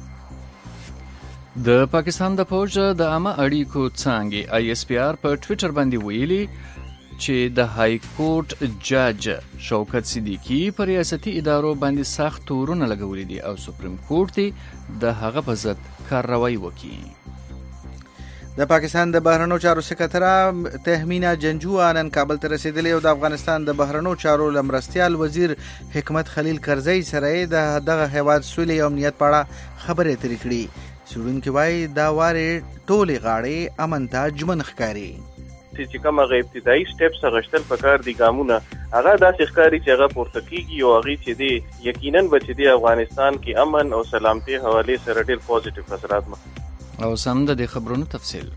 د پاکستان د فوج د عامه اړیکو څانګې ISPR په ټویټر باندې ویلي چې د های کورټ جج شوکت صدیقی پر ریاستي ادارو باندې سخت تورونه لګولي دي او سپریم کورټ د هغه په ضد کارروایي وکړي. د پاکستان د بهرنیو چارو سکرټره تهمینا جنجو نن کابل ته رسیدلی او د افغانستان د بهرنیو چارو لمرستیال وزیر حکمت خلیل کرزی سره د دغه هیواد سولې او امنیت په اړه خبرې اترې کړي. څېړونکي وایي دا وارې ټولې غاړې امن ته ژمن ښکاري. چې کوم هغه ابتدایي سټیپس غشتل پکار دي ګامونه هغه داسې ښکاري چې هغه پورته کیږي او هغه چې دی یقینا به چې دی افغانستان کې امن او سلامتي حواله سره ډېر پوزټیو اثرات مخ او سم د خبرونو تفصیل.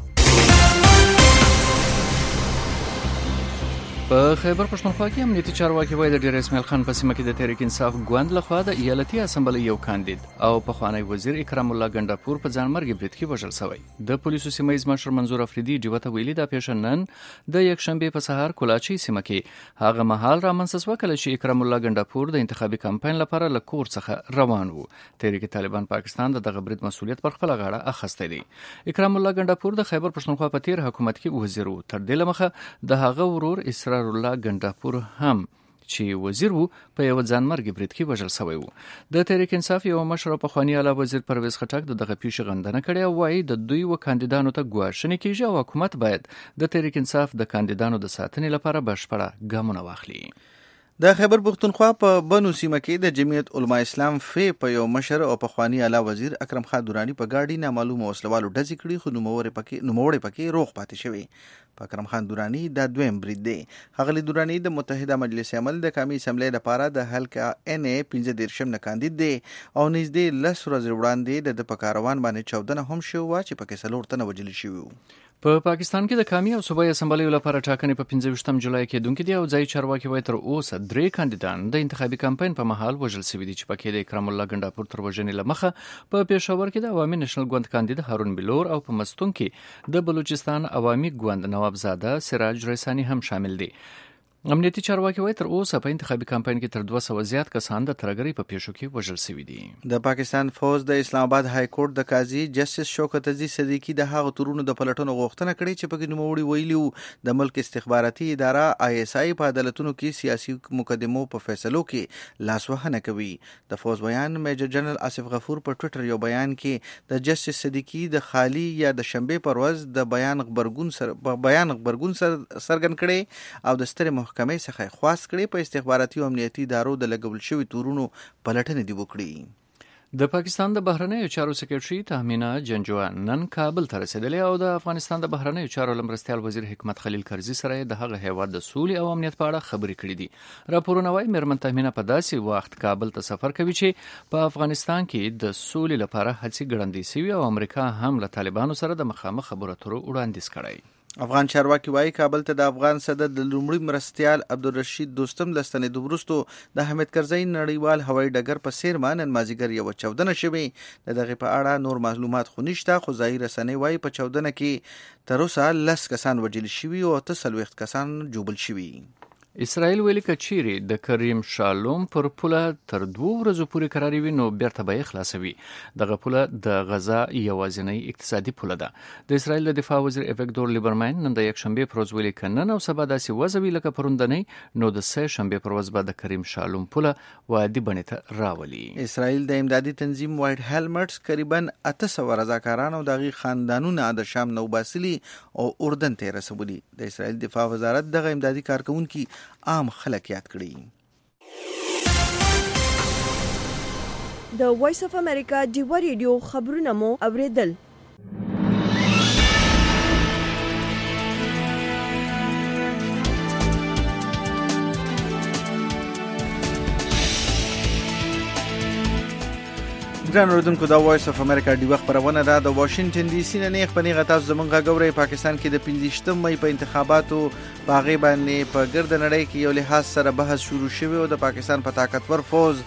په خیبر پښتونخوا کې امنیتي چارواکي وایي د ډیر اسماعیل خان په سیمه کې د تحریک انصاف ګوند لخوا د ایالتي اسمبلی یو کاندید او پخوانی وزیر اکرام الله ګنداپور په ځانمرګي برید کې وژل شوی. د پولیسو سیمه ییز مشر منظور افریدي ډیوه ته ویلي دا پیښه نن د یکشنبه په سهار کولاچی سیمه کې هغه مهال رامنځته شوه کله چې اکرام الله ګنداپور د انتخابي کمپاین لپاره له کور څخه روان و. تحریک طالبان پاکستان دغه برید مسؤلیت پر خپل غاړه اخیستی دی. اکرام الله ګنداپور د خیبر پښتونخوا په تیر حکومت کې وزیر و. تر دې لمخه د هغه ورور اسرار الله ګنداپور هم چې وزیر وو په یو ځانمرګي برید کې وژل شوی وو. د تحریک انصاف یو مشر پخوانی اعلی وزیر پرویز خټک دغه پیښه غندنه کړې او وایي د دوی و کاندیدانو ته ګواښنه کیږي او حکومت باید د تحریک انصاف د کاندیدانو د ساتنې لپاره بشپړه ګامونه واخلي. د خیبر پختونخوا په بنو سیمه کې د جمعیت علما اسلام فی په یو مشر او پخوانی اعلی وزیر اکرم خان دورانی په گاډي نامعلومه وسلوالو ډزې کړي خو نوموړی پکې روغ پاتې شوی. په اکرم خان دورانی دا دویم برید دی. ښاغلي دورانی د متحده مجلس عمل د قومي اسمبلی لپاره د حلقه NA 15 نه کاندید دی او نږدې 10 ورځې وړاندې د پکاروان باندې 14 هم شو چې پکې 4 تنه وژل شوي. په پاکستان کې د قومي او صوبایي اسمبلیو لپاره ټاکنې په 25 جولای کې کېدونکې دي او ځایي چارواکي وایي تر اوسه 3 کاندیدان د انتخابي کمپاین په مهال وژل شوي دي چې پکې د اکرام الله ګنداپور تر وژنې له مخه په پېښور کې د عوامي نېشنل ګوند کاندید هارون بلور او په مستون کې د بلوچستان عوامي ګوند نوابزاده سراج ریسانی هم شامل دي. امنیتي چارواکي وایي تر اوسه په انتخابي کمپاین کې تر 200 زیات کسان د ترګرۍ په پیښو کې وژل شوي دي. د پاکستان فوج د اسلام آباد های کورټ د قاضي جسټس شوکت عزیز صدیقی د هغو تورونو د پلټنو غوښتنه کړې چې پکې نوموړي ویلي د ملک استخباراتي اداره ISI په عدالتونو کې سیاسي مقدمو په فیصلو کې لاسوهنه کوي. د فوج بیان میجر جنرال آصف غفور په ټویټر یو بیان کې د جسټس صدیقی د خالی یا د شنبه پر ورځ د بیان خبرګون څرګند کړي او د ستر محکمې څخه خواست کړي په استخباراتي او امنیتي ادارو د لګول شوي تورونو پلټنې دی وکړي. د پاکستان د بهرنیو چارو سکرټري تهمینا جنجو نن کابل ته رسیدلی او د افغانستان د بهرنیو چارو لمرستیال وزیر حکمت خلیل کرزي سره د هغه هیواد د سولې او امنیت په اړه خبرې کړې دي. راپورونه وايي مېرمن تهمینا په داسې وخت کابل ته سفر کوي چې په افغانستان کې د سولې لپاره هڅې ګړندۍ شوي او امریکا هم له طالبانو سره د مخامخ خبرو اترو وړاندیز کړی. افغان چارواکي وايي کابل ته د افغان صدر د لومړي مرستیال عبدالرشید دوستم لستنې وروستو د حامد کرزي نړیوال هوایي ډګر په څیر نن مازیګر یو چاودنه شوې. د دغه په اړه نور معلومات خو نشته، خو ظاهري رسنۍ وايي په چاودنه کې تر اوسه 10 کسان وژل شوي او 40 کسان جوبل شوي. اسرائیل ویلي که چیرې د کریم شالوم پر پوله تر 2 ورځو پورې قراري وي نو بیرته به یې خلاصوي. دغه پوله د غزا یوازینۍ اقتصادي پوله ده. د اسرائیل د دفاع وزیر ایویګدور لیبرمن نن د یکشنبه پر ورځ ویلي که نن او سبا داسې وځوي لکه پروندنۍ نو د سه شنبه پر ورځ به د کریم شالوم پوله وادي بڼې ته راولي. اسرائیل د امدادي تنظیم وایټ هیلمټس تقریبا 800 رضاکاران او دغه خاندانونه د شام نو باسلی او اردن ته رسولي. د اسرائیل دفاع وزارت دغه امدادي کارکونکو عام خلک یاد کړي. د وایس اف امریکا ډیوا ریډیو خبرونه مو اوریدل. ګران اوریدونکو دا وایس اف امریکا ډیوا خبرونه ده د واشنگټن ډي سي نه خبري غتا زمونږه غوړې پاکستان کې د 15 مې په انتخاباتو باغې باندې په ګرد نړۍ کې یو لحاظ سره بحث شروع شوی او د پاکستان په طاقتور فوج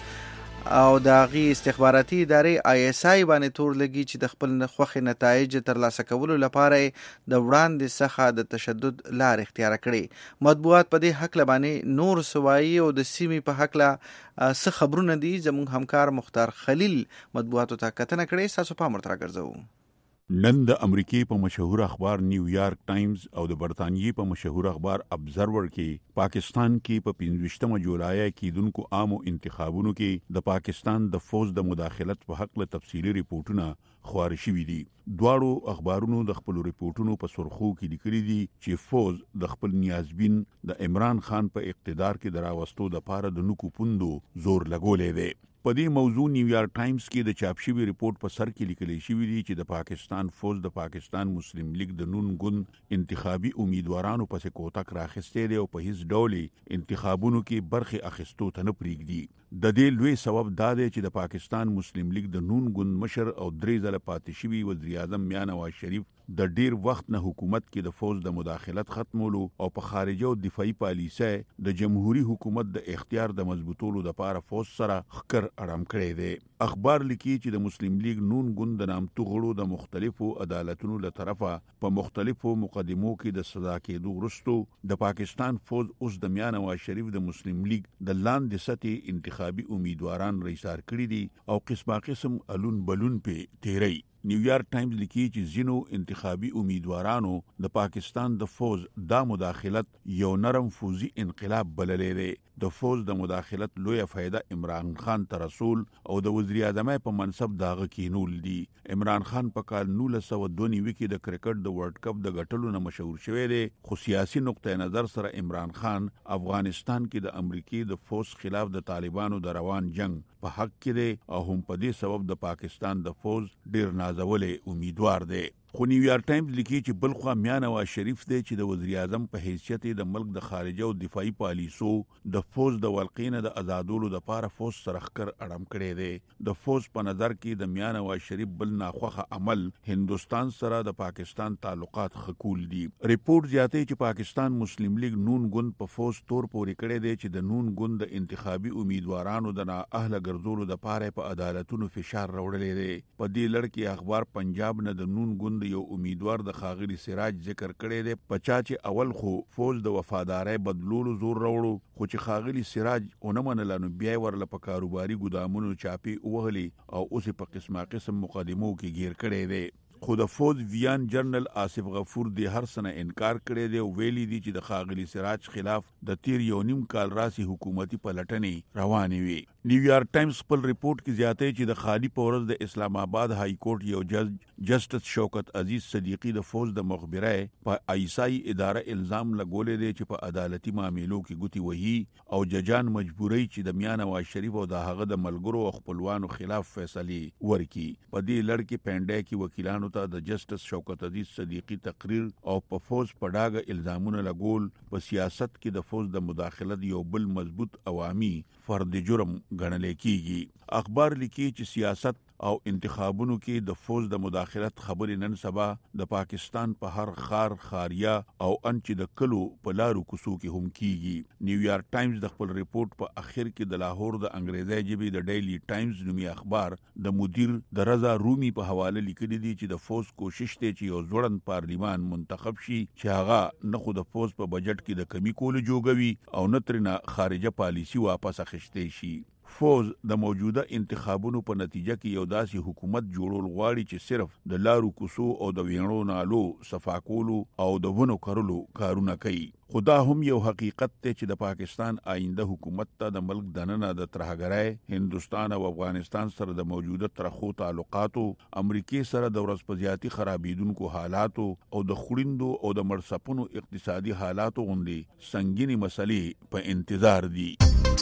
او د غي استخباراتي ادارې آی اس آی باندې تور لګي چې د خپل خوخي نتایج ترلاسه کولو لپاره د وړاندې څخه د تشدد لار اختیار کړي. مطبوعات په دې حق لبانې نور سوایي او د سیمې په حق لا څه خبرونه دي. زموږ همکار مختار خلیل مطبوعاتو ته کتنه کړې، تاسو په امر تر ګرځو. نن د امریکای په مشهور اخبار نیویارک ټایمز او د برتانیې په مشهور اخبار ابزرور کې پاکستان کې په 15 جولای کې دونکو عامو انتخابونو کې د پاکستان د فوج د مداخلت په حق له تفصیلي ریپورتونه خبر شوي دي. دواړو اخبارونو د خپل ریپورتونو په سرخو کې لیکلي دي چې فوج د خپل نیازبین د عمران خان په اقتدار کې دراوستو د پاره د نکو پوندو زور لګولې دی. په دې موضوع نیویارک ټایمز کې د چاپ شوی ریپورت په سر کې لیکل شوی دی چې د پاکستان فوج د پاکستان مسلم لیگ د نون ګوند انتخابي امیدوارانو پسې کوتک راخسته دی او په هیڅ ډول انتخابونو کې برخه اخیستو ته نه پریږدي. د دې لوی سبب دا دی چې د پاکستان مسلم لیگ د نون ګوند مشر او درې ځله پاتې شوی وزیر اعظم میاں نواز شریف د ډیر وخت نه حکومت کې د فوج د مداخلت ختمولو او په خارجه او دفاعي پالیسۍ د جمهوریت حکومت د اختیار د مضبوطولو لپاره فوج سره خکر اړم کړی دی. اخبار لیکي چې د مسلم لیگ نون ګوند د نامتو غړو د مختلفو عدالتونو له طرفه په مختلفو مقدمو کې د سزا کېدو وروسته د پاکستان فوج اوس د میاں نواز شریف د مسلم لیگ د لاندې سطحي انتخابي امیدواران رئیسار کړی دي او قسمه قسم الون بلون په تیری. نیویارک ټایمز لیکي چې زینو انتخابي امیدوارانو د پاکستان د فوج دا مداخلت یو نرم فوزي انقلاب بللې دی. د فوج د مداخلت لوی فائدہ عمران خان ته رسول او د وزیر اعظم په منصب داغه کینول دي. عمران خان په کال 1992 کې د کرکټ د ورلد کپ د غټلو نه مشهور شوی دی، خو سیاسي نقطه نظر سره عمران خان افغانستان کې د امریکای د فوج خلاف د طالبانو د روان جنگ په حق کې دی او هم په دې سبب د پاکستان د فوج ډیر نازولې امیدوار دی. خو نیویارک ټایمز لیکي چې بلخوا میاں نواز شریف دی چې د وزیر اعظم په حیثیت د ملک د خارجه او دفاعي پالیسو د فوج د ولقینه د آزادولو د پاره فوج سره خکر اړم کړی دی. د فوج په نظر کې د میاں نواز شریف بل ناخوخه عمل هندستان سره د پاکستان تعلقات خکول دي. ریپورت زیاتوي چې پاکستان مسلم لیگ نون ګوند په فوج تور پورې کړی دی چې د نون ګوند د انتخابي امیدوارانو د نااهله ګرځولو د پاره په عدالتونو فشار راوړلی دی. په دې لړ کې اخبار پنجاب نه د نون ګوند یو امیدوار د خاغلی سراج ذکر کړی دی، پچا چې اول خو فوج د وفادارۍ بدلولو زور راوړو، خو چې خاغلی سراج اونه منله نو بیا ورله په کاروباري ګدامونو چاپی وهلی او اوس په قسمه قسم مقدمو کې گیر کړی دی. خو د فوج ویان جنرال آصف غفور د هر سنه انکار کړی دی او ویلي دی چې د خاغلی سراج خلاف د تیر یو نیم کال راسي حکومتي پلټنې روانې وي. نیویارک ټایمز خپل ریپورت کې زیاتوي چې د خالی پورز د اسلام آباد های کورټ یو جج جسټس شوکت عزیز صدیقی د فوج د مخبره په ایسای اداره الزام لګولې دی چې په عدالتي معاملو کې ګوتی وهي او ججان مجبوري چې د میاں نواز شریف او د هغه د ملګرو او خپلوانو خلاف فیصله ورکړي. په دې لړ کې پنډای کې وکیلانو ته د جسټس شوکت عزیز صدیقی تقریر او په فوج په ډاګه الزامونه لګول په سیاست کې د فوج د مداخلت یو بل مضبوط عوامي فرد جرم ګڼل کیږي. اخبار لیکي چې سیاست او انتخابونو کې د فوز د مداخلت خبرې نن سبا د پاکستان په هر خاریا او انچ د کلو په لارو کوڅو کې هم کیږي. نیویارک ټایمز د خپل ریپورت په اخر کې د لاهور د انګریزي ژبې د ډیلی ټایمز نومي اخبار د مدیر د رضا رومي په حواله لیکلي دي چې د فوز کوشش ته چې یو ځوړند پارلیمان منتخب شي چې هغه نه خو د فوز په بجټ کې د کمی کولو جوګوي او نه ترنه خارجه پالیسی واپس اخیستې شي. فوز د موجوده انتخابونو په نتیجه کې یو داسې حکومت جوړول غواړي چې صرف د لارو کوڅو او د وینړو نالو صفا کولو او د ونو کرلو کارونه کوي. خدا هم یو حقیقت ته چې د پاکستان آینده حکومت ته د ملک دننه د ترهګرۍ هندستان او افغانستان سره د موجوده ترخو تعلقاتو، امریکای سره د ورځپزیاتی خرابیدونکو حالاتو او د خوړندو او د مرسپونو اقتصادي حالاتو غوندي سنگینی مسلې په انتظار دي.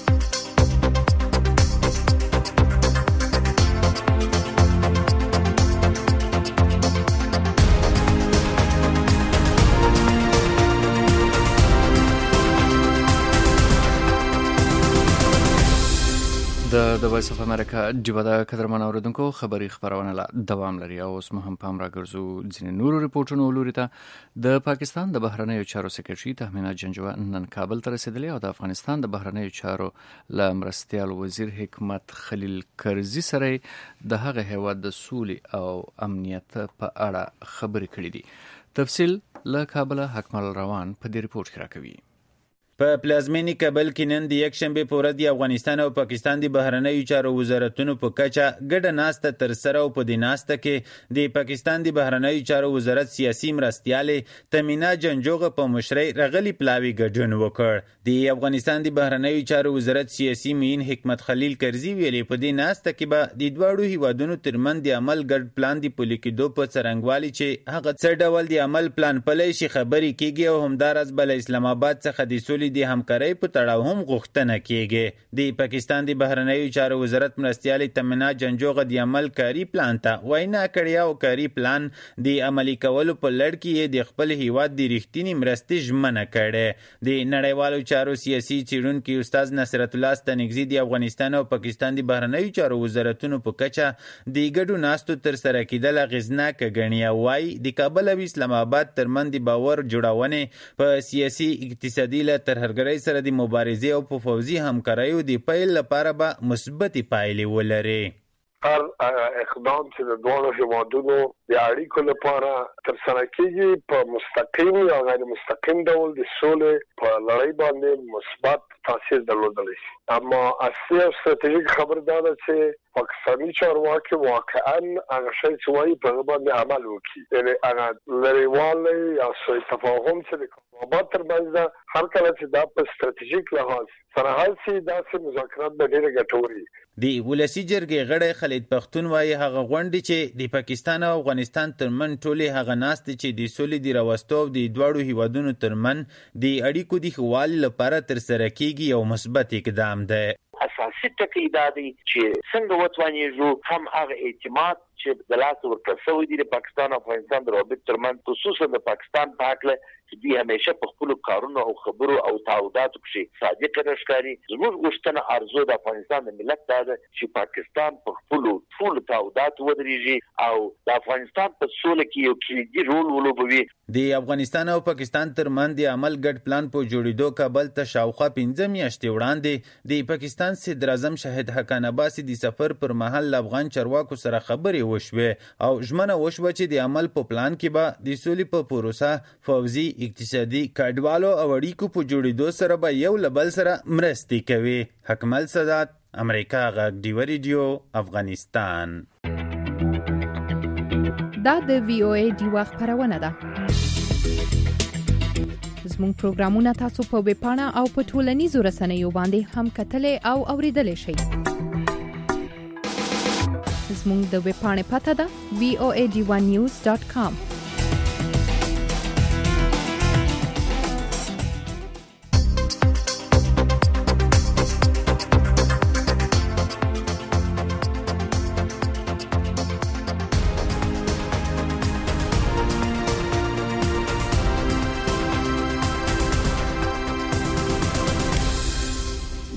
د وایس اف امریکا ډیوه د قدرمن اوریدونکو خبری خبرونه لا دوام لري او اوس هم پام راګرځو ځینې نورو ریپورتونو لوري ته. د پاکستان د بهرنیو چارو سکرټري تهمینا جنجوه نن کابل ته رسیدلی او د افغانستان د بهرنیو چارو له مرستیال وزیر حکمت خلیل کرزي سره د هغه هیواد د سولې او امنیت په اړه خبرې کړې دي. تفصیل له کابل حکمل روان په دې ریپورت کې راکوي. په پلازمینی کابل کې نن د یکشنبه په ورځ د افغانستان او پاکستان د بهرنیو چارو وزارتونو په کچه ګډه ناسته تر سره او په دې ناسته کې د پاکستان د بهرنیو چارو وزارت سیاسي مرستیالې تهمینا جنجوغه په مشرۍ رغلی پلاوی ګډون وکړ. د افغانستان د بهرنیو چارو وزارت سیاسي مین حکمت خلیل کرزي ویلي په دې ناسته کې به د دواړو هیوادونو ترمن د عمل ګډ پلان د پلي کېدو په څرنګوالي چې هغه څه ډول د عمل پلان پلی شي خبرې کیږي او همدارس بل اسلام آباد څخه د سولې د همکارۍ په تړاو هم غوښتنه کیږي. د پاکستان د بهرنیو چارو وزارت مرستیالې تهمینا جنجوغه د عمل کاری پلان ته وینا کړې او کاری پلان د عملي کولو په لړ کې د خپل هیواد د رښتینی مرستې ژمنه کړې. د نړیوالو چارو سیاسي څېړونکي استاد نصرت الله ستانکزي د افغانستان او پاکستان د بهرنیو چارو وزارتونو په کچه د ګډو ناستو تر سره کېدل اغېزناک ګڼي او وايي د کابل او اسلام آباد ترمن د باور جوړونې په سیاسي اقتصادي له ترهګرۍ سره د مبارزې او په فوزي همکاریو د پیل لپاره به مثبتې پایلې ولري. هر اقدام چې د دوه هیوادونو د اړیکو لپاره ترسره کیږي په مستقیم یا غیر مستقیم ډول د سولې په لړۍ باندې مثبت تاثیر درلودلی شي. اما اصلي او ستراتیژیک خبر دا ده چې پاکستاني چارواکي واقعا هغه شی چې وایي په هغه باندې عمل وکړي. یعنې هغه لرېوالی یا سوء تفاهم چې د کوماباد ترمنځ ده هر کله چې دا په ستراتیژیک لحاظ سره حل شي داسې مذاکرات به ډېرې ګټورې وي. د ولسي جرګې غړی خالد پښتون وایي هغه غونډې چې د پاکستان او افغانستان ترمن ټولې هغه ناستې چې د سولې د راوستو د دواړو هیوادونو ترمن د اړیکو د ښه والي لپاره ترسره کیږي یو مثبت اقدام دی. اساسي ټکی دا دی چې څنګه وتوانیږو هم هغه اعتماد چې د لاس ورکړل شوی دی د پاکستان او افغانستان د روابط ترمنځ خصوصا د پاکستان په هکله چې دوی همیشه په خپلو کارونو او خبرو او تعهداتو کښې صادق راښکاري. زموږ غوښتنه ارزو د افغانستان د ملت دا ده چې پاکستان په خپلو ټولو تعهداتو ودرېږي او د افغانستان په سوله کې یو کلیدي رول ولوبوي. د افغانستان او پاکستان ترمنځ د عمل ګډ پلان په جوړېدو کابل ته شاوخوا 15 میاشتې وړاندې د پاکستان صدر اعظم شاهد حقان عباسي د سفر پر مهال له افغان چارواکو سره خبرې وشوې او ژمنه وشوه چې د عمل په پلان کې به د سولې په پروسه فوزي اقتصادي کډوالو او اړیکو په جوړېدو سره به یو له بل سره مرستې کوي. حکمل سادات، امریکا غږ ډیوه ریډیو، افغانستان. دا د وی او ای ډیوه خبرونه ده. زموږ پروګرامونه تاسو په ویب پاڼه او په ټولنیزو رسنیو باندې هم کتلای او اوریدلای شئ. زموږ د ویب پاڼې پته ده voadivanews.com.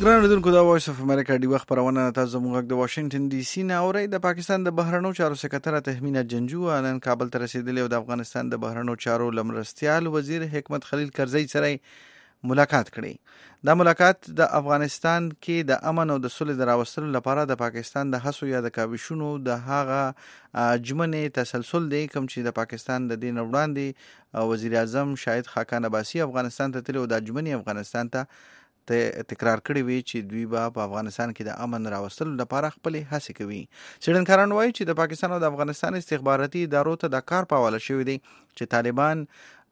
ګران لیدونکو دا وایس اف امریکا دی وخت پرونه تاسو موږ د واشنگټن ډي سي نه اورئ. د پاکستان د بهرنیو چارو سکرټر تهمینه جنجو نن کابل ته رسیدلی او د افغانستان د بهرنیو چارو لمرستيال وزیر حکمت خلیل کرزی سره ملاقات کړي. دا ملاقات د افغانستان کې د امن او د سولې د راوستلو لپاره د پاکستان د هڅو یا د کاوشونو د هغه جمنې تسلسل دی کوم چې د پاکستان د دین وړاندې وزیر اعظم شاهد خاقان عباسی افغانستان ته تللی او د جمنې افغانستان ته تکرار کړی وی چې دوی په افغانستان کې د امن راوستلو لپاره خپل هڅې کوي. څېړنکاران وایي چې د پاکستان او د افغانستان استخباراتي ادارو ته د کار په حواله شوی دی چې طالبان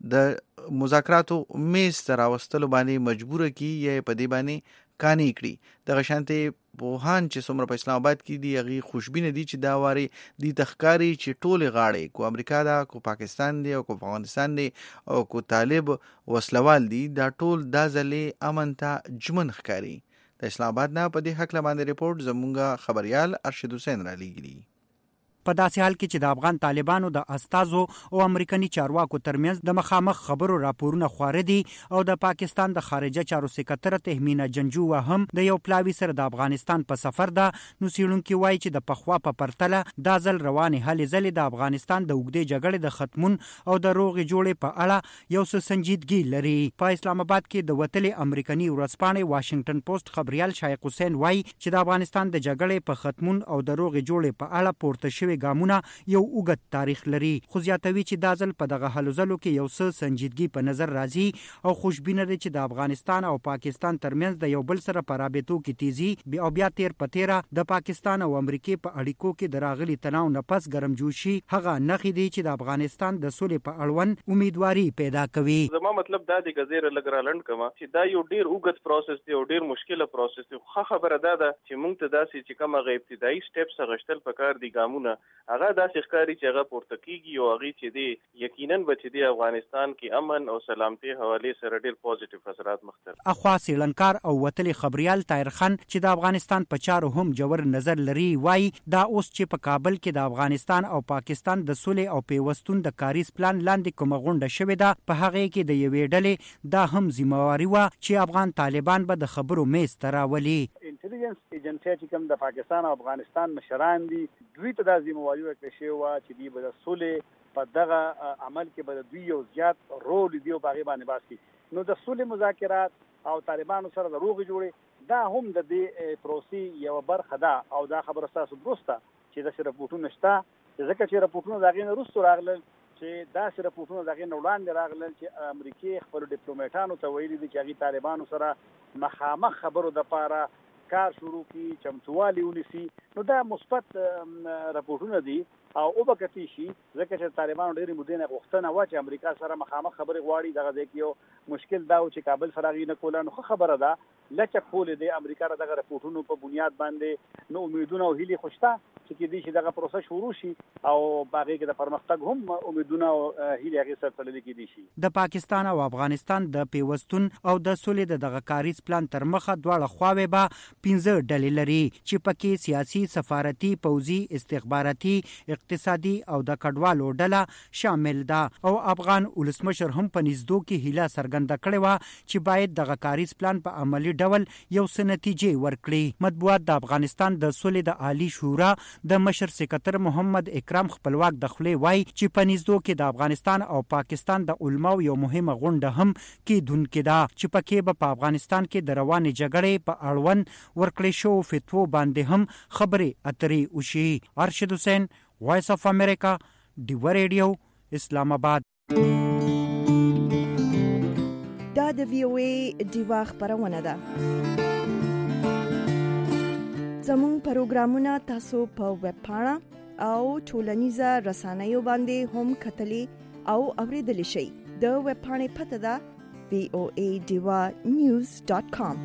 د مذاکراتو میز ته راوستلو باندې مجبور کی یا په دې باندې کانی کړي. دغه شانتي بوهان چې څومره په اسلام آباد کې دی هغه خوشبینه دي چې دا واري د تخکاری چې ټوله غاړي کو امریکا دا کو پاکستان دی او کو افغانستان دی او کو طالب وسلوال دي دا ټول دا ځلې امن ته جمن ښکاری. د اسلام آباد نه په دې حق باندې ریپورت زمونږه خبريال ارشد حسین را لګیلی. په داسې حال کې چې د افغان طالبانو د استازو او امریکایي چارواکو ترمنځ د مخامخ خبرو راپورونه خواره دي او د پاکستان د خارجه چارو سکرټر تهمینه جنجو هم د یو پلاوی سره د افغانستان په سفر ده. نو سیړونکو وایي چې د پخوا په پرتله دا ځل روانې هلې ځلې د افغانستان د اوږدې جګړې د ختمون او د روغې جوړې په اړه یو څه سنجیدګي لري. په اسلام آباد کې د وتلې امریکایي ورځپاڼې واشنگټن پوسټ خبريال شایق حسین وایي چې د افغانستان د جګړې په ختمون او د روغې جوړې په اړه پورته شوی ګامونه یو اوږد تاریخ لري. خو زیاتوي چې دا ځل په دغه هلو ځلو کې یو څه سنجیدګي په نظر راځي او خوشبینه ده چې د افغانستان او پاکستان ترمنځ د یو بل سره په رابطو کې تیزي او بیا تیر پتیره د پاکستان او امریکای په اړیکو کې د راغلي تناو نه پس ګرمجوشي هغه نخې دي چې د افغانستان د سولې په اړوند امیدواري پیدا کوي. زما مطلب دا دی غزیر لګرالند کما چې دا یو ډیر اوږد پروسس دی او ډیر مشکله پروسس دی. خو خبره ده چې موږ ته داسې چې کومه غو ابتدایي سټیپس غشتل پکار دي ګامونه هغه داسې ښکاري چې هغه پورته کیږي او هغه چې دی یقینا بچ دی افغانستان کې امن او سلامتي حواله سره ډیر پوزټیو اثرات مختر. اخوا سیلنکار او وتلې خبريال طاهر خان چې د افغانستان په چارو هم جوړ نظر لري وای دا اوس چې په کابل کې د افغانستان او پاکستان د سولې او پیوستون د کاریز پلان لاندې کومه غونډه شوې ده په هغه کې د یوې ډلې دا هم ذمہواری و چې افغان طالبان به د خبرو میز تراولي. انټيليجنس ایجنسی چې کوم د پاکستان او افغانستان مشران دي دوی ته د ذمہواری ورکړل شوی و چې دی به د سولې په دغه عمل کې به دوی یو زیات رول دی او باغې باندې باسي. نو د سولې مذاکرات او طالبانو سره د روغ جوړې دا هم د دې پروسې یو برخه ده او دا خبره تاسو درسته چې د رپورټونو شته ځکه چې رپورټونو دغه نه رسو راغلل چې دا رپورټونو دغه نه وړاندې راغلل چې امریکای خپل ډیپلوماټانو ته ویلي دي چې هغه طالبانو سره مخامخ خبرو د پاره کار شروع کی چمتووالی ونیسي. نو دا مثبت رپورټونه دي او وبکتی شي ځکه چې طالبانو ډېری مودې نه غوښتنه و چې امریکا سره مخامخ خبرې غواړي. دغه ځکه یو مشکل دا و چې کابل سره غي نه کوله. نو خبره ده لکه کول دي امریکا دغه رپورټونو په بنیاد باندې نو امیدونه او هیلې خوشته چې کې دي چې دغه پروسه شروع شي او باغې کې د پرمختګ هم امیدونه او هیلې هغه سره تړلې کې دي شي. د پاکستان او افغانستان د پیوستون او د سولې دغه کاریز پلان تر مخه دواړه خواوې به 15 ډلې لري چې پکې سیاسي، سفارتي، پوځي، استخباراتي، اقتصادي او د کډوالو ډله شامل ده. او افغان ولسمشر هم په نږدې کې هیله څرګنده کړې و چې باید دغه کاریز پلان په عملی ډول یو څه نتیجې ورکړي. مطبوعات د افغانستان د سولې د عالی شورا د مشر سکرټر محمد اکرام خپلواک د خلې وای چې په نږدې کې د افغانستان او پاکستان د علماو یو مهمه غونډه هم کېدونکې ده چې پکې په افغانستان کې د روانې جګړې په اړوند ورکړې شو فتوا باندې هم خبرې اترې وشي. ارشد حسین، وایس اف امریکا، ډیو ریډیو، اسلام آباد. دا د وی او ای ډیوا خبرونه ده. زموږ پروګرامونه تاسو په ویب پاڼه او ټولنیزه رسنیو باندې هم کتلی او اوریدلی شئ. د ویب پاڼې پته ده voadivanews.com.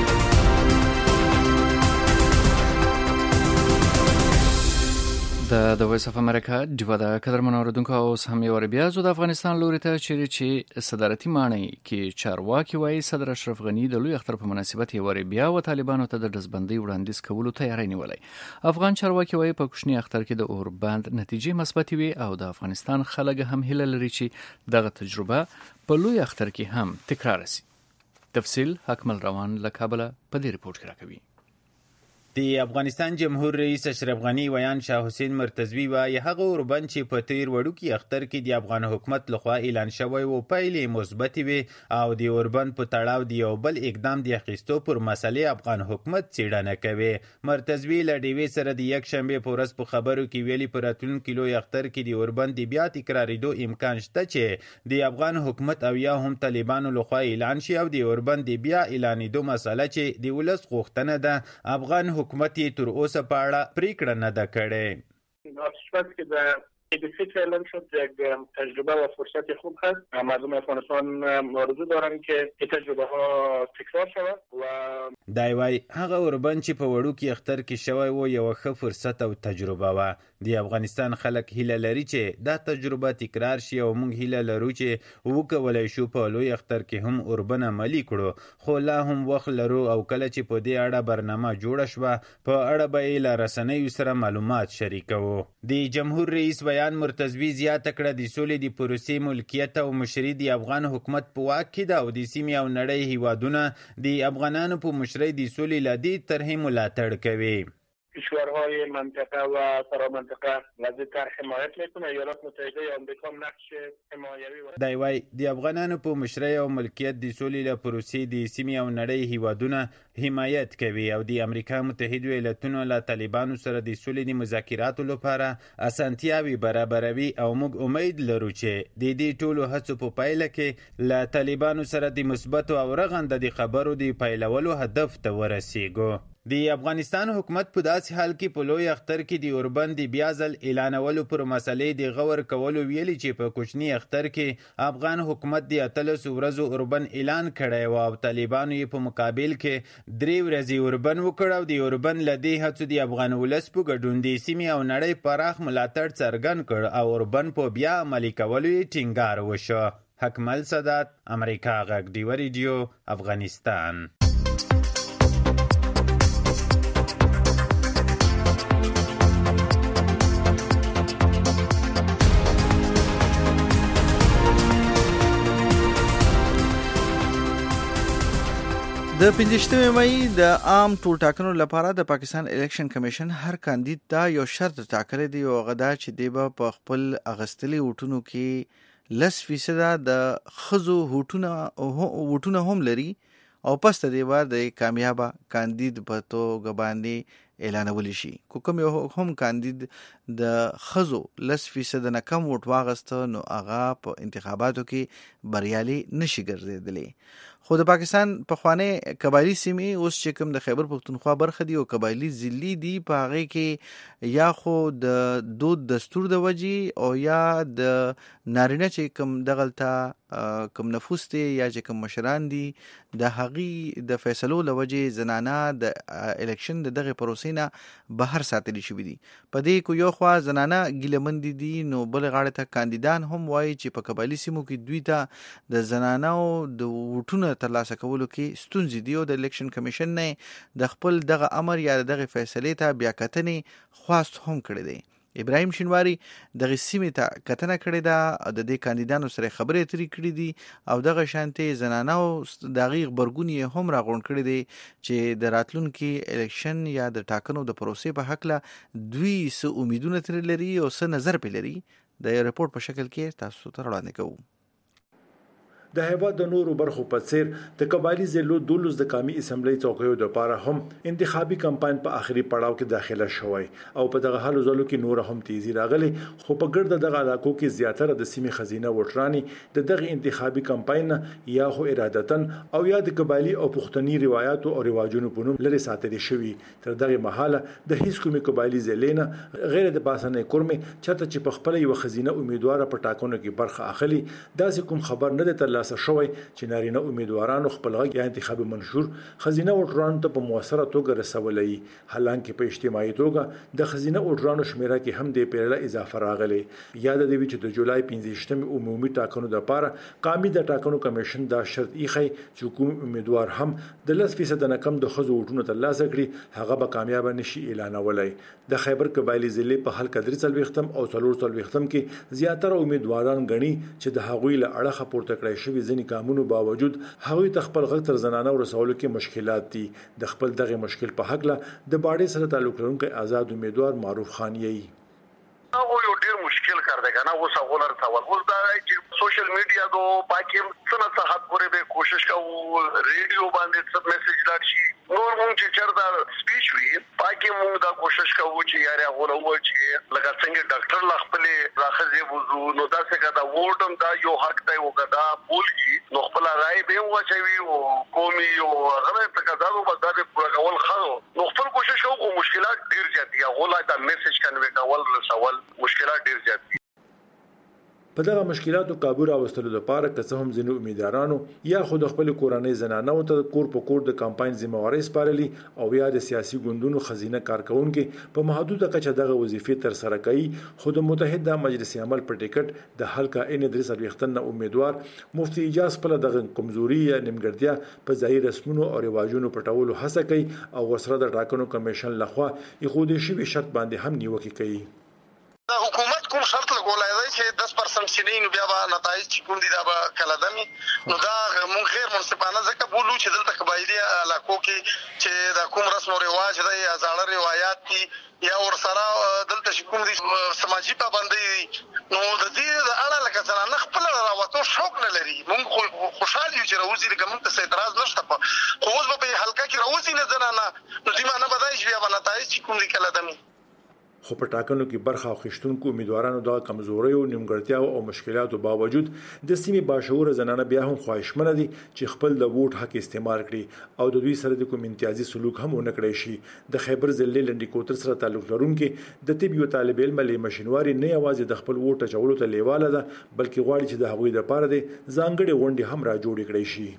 د د وایس اف امریکا ډیوا د قدرمن اوریدونکو اوس هم یو بیا زو د افغانستان لوري ته چې صدارتي معنی کې چارواکي وایي صدر اشرف غنی د لوی اختر په مناسبت یو بیا و طالبانو ته د دزبندۍ وړاندیز کولو تیاری نیولای. افغان چارواکي وایي په کوچني اختر کې د اوربند نتیجې مثبت وي او د افغانستان خلک هم هیله لري چې دغه تجربه په لوی اختر کې هم تکرار شي. تفصیل حکمل روان له کابل په دې ریپورت کې راکوي. د افغانستان جمهور رئیس اشرف غنی ویان شاه حسین مرتضوی وایي هغه اوربند چې په تیر وړوکي اختر کې د افغان حکومت لخوا اعلان شوی و پایلې مثبت وي او د اوربند په تړاو د یو بل اقدام د اخیستو پر مسلې افغان حکومت څېړنه کوي. مرتضوی له ډیوې سره د یک شنبې په ورځ په خبرو کې ویلي په راتلونکي لوی اختر کې د اوربند د بیا تکرارېدو امکان شته چې د افغان حکومت او یا هم طالبانو لخوا اعلان شي او د اوربند د بیا اعلانېدو مسله چې د ولس غوښتنه ده افغان حکومت یې تر اوسه په اړه پریکړه نه ده کړې. ناسپت که در ایدیفیت اعلام شد یک تجربه و فرصت خوب هست. مردم افغانستان آرزو دارن که این تجربه ها تکرار شود و دی وایي هغه اوربند چې په وړوکي اختر کې شوی و یوه ښه فرصت او تجربه وه. د افغانستان خلک هیله لري چې دا تجربه تکرار شي او موږ هیله لرو چې وکولای شو په لوی اختر کې هم اوربند عملي کړو، خو لا هم وخت لرو او کله چې په دې اړه برنامه جوړه شوه په اړه به یې له رسنیو سره معلومات شریکوو. د جمهور رئیس بیان مرتضوی زیاته کړه د سولې د پروسې ملکیت او مشري د افغان حکومت په واک کې ده او د سیمې او نړۍ هیوادونه د افغانانو په مشرۍ د سولې له دې طرحې ملاتړ کوي. کشورهای منطقه و فرامنطقه از طرح حمایت میکنه. ایالات متحده آمریکا نقش حمایوی دی وایي د افغانانو په مشرۍ او ملکیت د سولې له پروسې د سیمې او نړۍ هیوادونه حمایت کوي او د امریکا متحده ایالاتونو له طالبانو سره د سولې د مذاکراتو لپاره اسانتیاوې برابروي او موږ امید لرو چې د دې ټولو هڅو په پایله کې له طالبانو سره د مثبتو او رغنده د خبرو د پیلولو هدف ته ورسیږو. د افغانستان حکومت په داسې حال کې په لوی اختر کې د اوربند د بیا ځل اعلانولو پر مسلې د غور کولو ویلي چې په کوچني اختر کې افغان حکومت د 18 ورځو اوربند اعلان کړی و او طالبانو یې په مقابل کې 3 ورځې اوربند وکړ او د اوربند له دې هڅو د افغان ولس په ګډون د سیمې او نړۍ پراخ ملاتړ څرګند کړ او اوربند په بیا عملي کولو یې ټینګار وشو. حکمل سادات، امریکا غږ ډیوه ریډیو، افغانستان. د 15 مئی د عام ټولټاکنو لپاره د پاکستان الیکشن کمیشن هر کاندید ته یو شرط ټاکلی دی او غدا چې دی په خپل اغستلي ووټونو کې 10% د ښځو ووټونه هم لري او پس ته دی د کامیابه کاندید په توګه باندې اعلانولی شي. کوم یو هم کاندید د ښځو 10% نه کم ووټ واغسته نو هغه په انتخاباتو کې بریالي نشي ګرځېدلی. خو د پاکستان پخوانی قبایلی سیمې اوس چې کوم د خیبر پختونخوا برخه دی او قبایلی ضلعي دي په هغې کې یا خو د دود دستور د وجې او یا د نارینه چې کوم دغلته کوم نفوس دی یا چې کوم مشران دي د هغې د فیصلو له وجې زنانه د الیکشن د دغې پروسې نه بهر ساتلی شوي دي. په دې کو یو خوا زنانه ګیلهمندې دي نو بل غاړې ته کاندیدان هم وایي چې په قبایلي سیمو کې دوی ته د زنانو د ووټونو ترلاسه کولو کې ستونزې دي او د الیکشن کمیشن نه د خپل دغه امر یا دغه فیصلې ته بیا کتنې خواست هم کړی دی. ابراهیم شینواری دغه سیمې ته کتنه کړې ده، د دې کاندیدانو سره خبرې اترې کړې دي او دغه شانتې زنانو د هغې غبرګون یې هم راغونډ کړی دی چې د راتلونکي الیکشن یا د ټاکنو د پروسې په هکله دوی څه امیدونه ترې لري او څه نظر پرې لري. د ریپورت په شکل کې تاسو ته وړاندې کوو. د هیواد د نورو برخو په څیر د قبایلی ضلعو 12 د قومي اسمبلی څوکیو لپاره هم انتخابي کمپاین په آخري پړاو کې داخله شوی او په دغه حالو ځلو کې نور هم تیزی راغلی، خو په ګرد دغه علاقو کې زیاتره د سیمې خزینه وټرانی د دغه انتخابي کمپاین یا خو ارادتن او یا د قبایلی او پښتني روایتو او رواجونو په نوم لري ساتل شوی. تر دغه مهاله د هیڅ کومې قبایلی ضلع نه غیر د باسنې کورمه چاته چې په خپل یو خزینه امیدوار په ټاکنو کې برخه اخلي داسې کوم خبر نه دی ترلاسه خلاصه شوې چې نارینه امیدوارانو خپل غږ یا انتخابي منشور خزینه ووټرانو ته په موثره توګه رسولي. حالانکه په اجتماعي توګه د خزینه ووټرانو شمیره کې هم د پیرله اضافه راغلي. یاد دی چې د جولای 15 عمومي ټاکنو لپاره قومي د ټاکنو کمیشن دا شرط ایښی چې کوم امیدوار هم د 10% نه کم د خزو ووټونو ترلاسه کړي هغه به کامیاب نشي اعلانولای. د خیبر قبایلی ضلع په حلقه 43 او 44 کې زیاتره امیدواران غني چې د هغوی له اړخه پورته کړای شوی ځینې قانونو باوجود هغوی تخپل غږ تر زنانه ورسولو کې مشکلات دي. د خپل دغه مشکل په حق له د باډي سره تعلق لرونکي آزاد امیدوار معروف خان یې هغه یو ډیر مشکل کار دی کنه. اوس هغه لر سوال اوس دا چې سوشل میډیا دو پاکیم څنګه څه حد پورې به کوشش کوو ریډیو باندې څه میسج لاشي نور مونږ چې چرته سپیچ وی پاکیم مونږ دا کوشش کوو چې یاره هغه نو چې لکه څنګه ډاکټر لخپلې راخذې وضو نو دا څنګه دا ووټم دا یو حق دی وکدا بولږي نو خپل راي به وچوي او قومي او هغه تقاضاو بس دا پورا کول خو نو خپل کوشش کوو مشکلات ډیر زیات دي هغه لا دا میسج کنوي کول رسول مشکلات ډیر زیات دي. په دغه مشکلاتو قابو راوستلو لپاره که څه هم ځینو امیدوارانو یا خود خپل کورنۍ زنانو ته کور په کور د کمپاین ذمہواری سپارلي او یا د سیاسي ګوندونو خزینه کارکونکو په محدوده کچه دغه وظیفې تر سره کوي. خود متحده مجلس عمل پر ټیکټ د حلقه ان ادریس وختنه امیدوار مفتي اجازه په دغه کمزوري یا نیمګړتیا په ځای رسمونو او رواجونو پټولو هڅه کوي او وسره د ټاکنو کمیشن لخوا یخودي شوی شرط باندې هم نیوکه کوي. د حکومت کوم شرط لګولای دی چې 10% سینې نو بیا به نتایج کوم دي دا به کله دمي نو دا مونږ غیر منصفانه ځکه بولو چې دلته قبایلی علاقو کې چې د کوم رسم او رواج دی ازاړه روایت دي یا ور سره دلته کوم دي سماجی پابندۍ نو د دې د اړه لکه څنګه خپل راوته شوق نه لري. مونږ خوشاله یو چې راوځي لکه مونږ ته اعتراض نشته خو اوس په حلقه کې راوځي نه ځنه نو دې معنی بدای چې بیا به نتایج کوم دي کله دمي. خو په ټاکنو کې برخه اخیستونکو امیدوارانو د کمزوري او نیمګړتیاو او مشکلاتو باوجود د سیمې باشعور زنانه بیا هم خواهشمن دي چې خپل د ووټ حق استعمال کړي او د دوی سره د کوم امتیازي سلوک هم ونه کړی شي. د خیبر ضلع لنډی کوتر سره تعلق لرونکي د طب یو طالب علم له مشینواري نه یوازې د خپل ووټ چولو ته لیواله ده بلکې غواړي چې د هغوی لپاره د ځانګړي غونډې هم را جوړې کړي شي.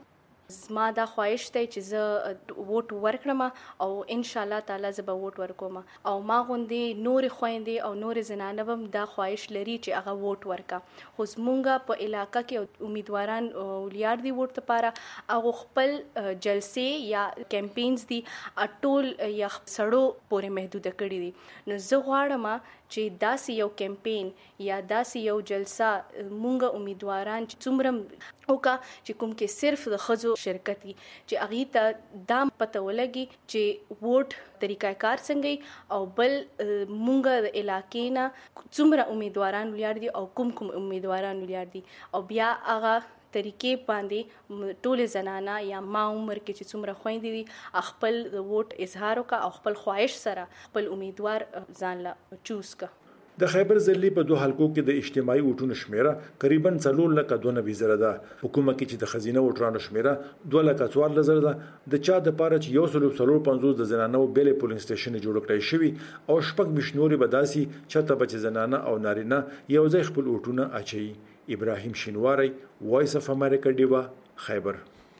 زما دا خواهش دی چې زه ووټ ورکړم او ان شاء الله تعالی زه به ووټ ورکوم او ما غوندې نور خويندې او نور زنانه هم دا خواهش لري چې هغه ووټ ورکا. خو زمونږ په علاقې کې امیدواران ولیار دي ووټ لپاره هغه خپل جلسې یا کمپاینز دي ټول یا سړو پورې محدود کړی دي. نو زه غواړم چې داسې یو کمپاین یا داسې یو جلسه مونږ امیدواران چې څومره اوکا چې کوم کې صرف د خزو شرکت دي چې اغه ته دام پته ولګي چې ووټ طریقې کار څنګه او بل مونږ د علاقې نه څومره امیدواران ولیار دي او کوم امیدواران ولیار دي او بیا هغه طریقې باندې ټول زنانه یا ما عمر کې چې څومره خويندې دي خپل ووټ اظهار وکړه او خپل خواهش سره خپل امیدوار ځان لا چوز کړه. د خیبر ضلع په دوه حلقو کې د اجتماعي ووټونو شمیره تقریبا 392,000 ده. حکومت کې چې د خزینه ووټرانو شمیره 2,14,000 ده. د چا د پاره چې 150 د زنانو بیل پولینګ سټیشن جوړ کړی شوی او شپږ مشنوري بداسي چاته بچ زنانه او نارینه یو ځای خپل ووټونه اچي. ابراهیم شینواری وایس اف امریکا دیوا خیبر.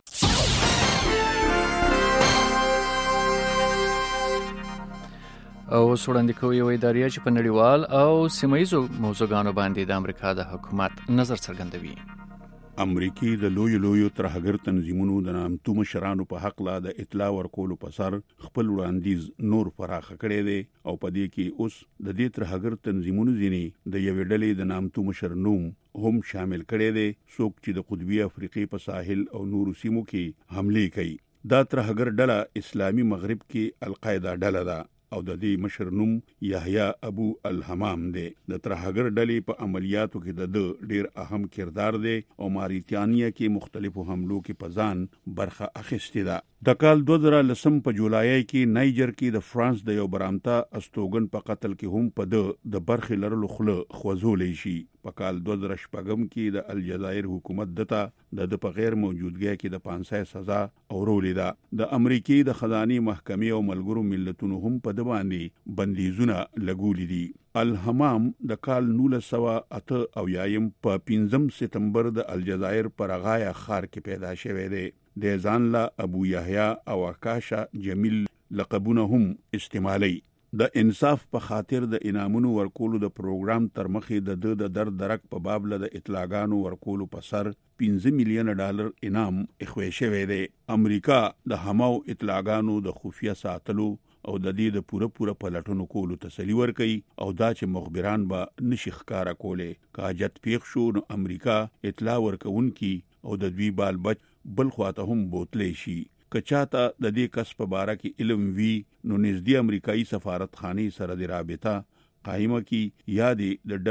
او وړاندې کوي یو ادارې چې په نړیوال او سیمایي موضوعاتو باندې د امریکا د حکومت نظر څرګندوي. امریکای د لویو ترهګر تنظیمونو د نامتو مشرانو په حق لا د اطلاع ورکولو په سر خپل وړاندیز نور پراخ کړی دی او په دې کې اوس د دې ترهګر تنظیمونو ځینې د یوې ډلې د نامتو مشر نوم هم شامل کړي دي څوک چې د قطبی افریقې په ساحل او نورو سیمو کې حمله کوي. دا ترهګر ډله اسلامي مغرب کې القاعده ډله ده او د دې مشر نوم یحیی ابو الحمام دی. د ترهګر ډلې په عملیاتو کې د ډیر اهم کردار دی او ماریتانیا کې مختلفو حملو کې په ځان برخه اخیستې ده. د کال 2010 په جولای کې نایجر کې د فرانس د یو برامتا استوګن په قتل کې هم په د برخې لرلو خله خوځولې شي. په کال 2014 کې د الجزایر حکومت دته د په غیر موجودګۍ کې د 500 سزا اورولې ده. د امریکای د خزاني محکمې او ملګرو ملتونو هم په د باندې بندیزونه لګولې دي. الحمام د کال 1988 په 15 سپتمبر د الجزایر پر غایا خار کې پیدا شوی دی. د ځان لا ابو یحیی او آکاشا جمیل لقبونه هم استعمالي. د انصاف په خاطر د انعامونو ورکولو د پروګرام تر مخې د درد درک په باب له اطلاعاتو ورکولو په سر $15 میلیون انعام اخوي شوی دی. امریکا د هماو اطلاعاتو د خفیه ساتلو او د دې د پوره پلټونو کولو تسلی ورکړي او دا چې مخبران به نشي ښکارا کوله. کاجت پیښ شو نو امریکا اطلاع ورکونکي او د دوی بال بچ بل خواته هم بوتلې شي. کچاته د دې کس په باره کې علم وی نو نږدې امریکایي سفارتخانه سره د رابطه قائمه کی یا د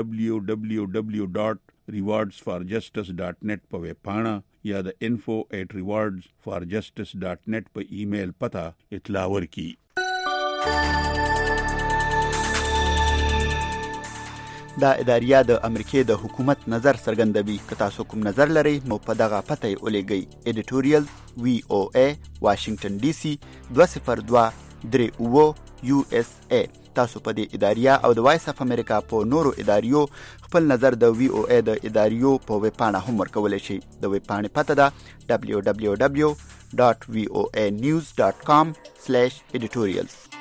www.rewardsforjustice.net په ویب پاڼه یا د info@rewardsforjustice.net په ایمیل پتا اطلاع ورکړي. دا اداریه د امریکای د حکومت نظر څرګندوي. که تاسو کوم نظر لرئ نو په دغه پته یې ولېږئ. editorial VOA Washington DC 20238 USA. تاسو په دې اداریه او د وایس اف امریکا په نورو اداریو خپل نظر د VOA د اداریو په ویب پاڼه هم ورکولی شئ. د ویب پاڼې پته ده www.voanews.com/editorials.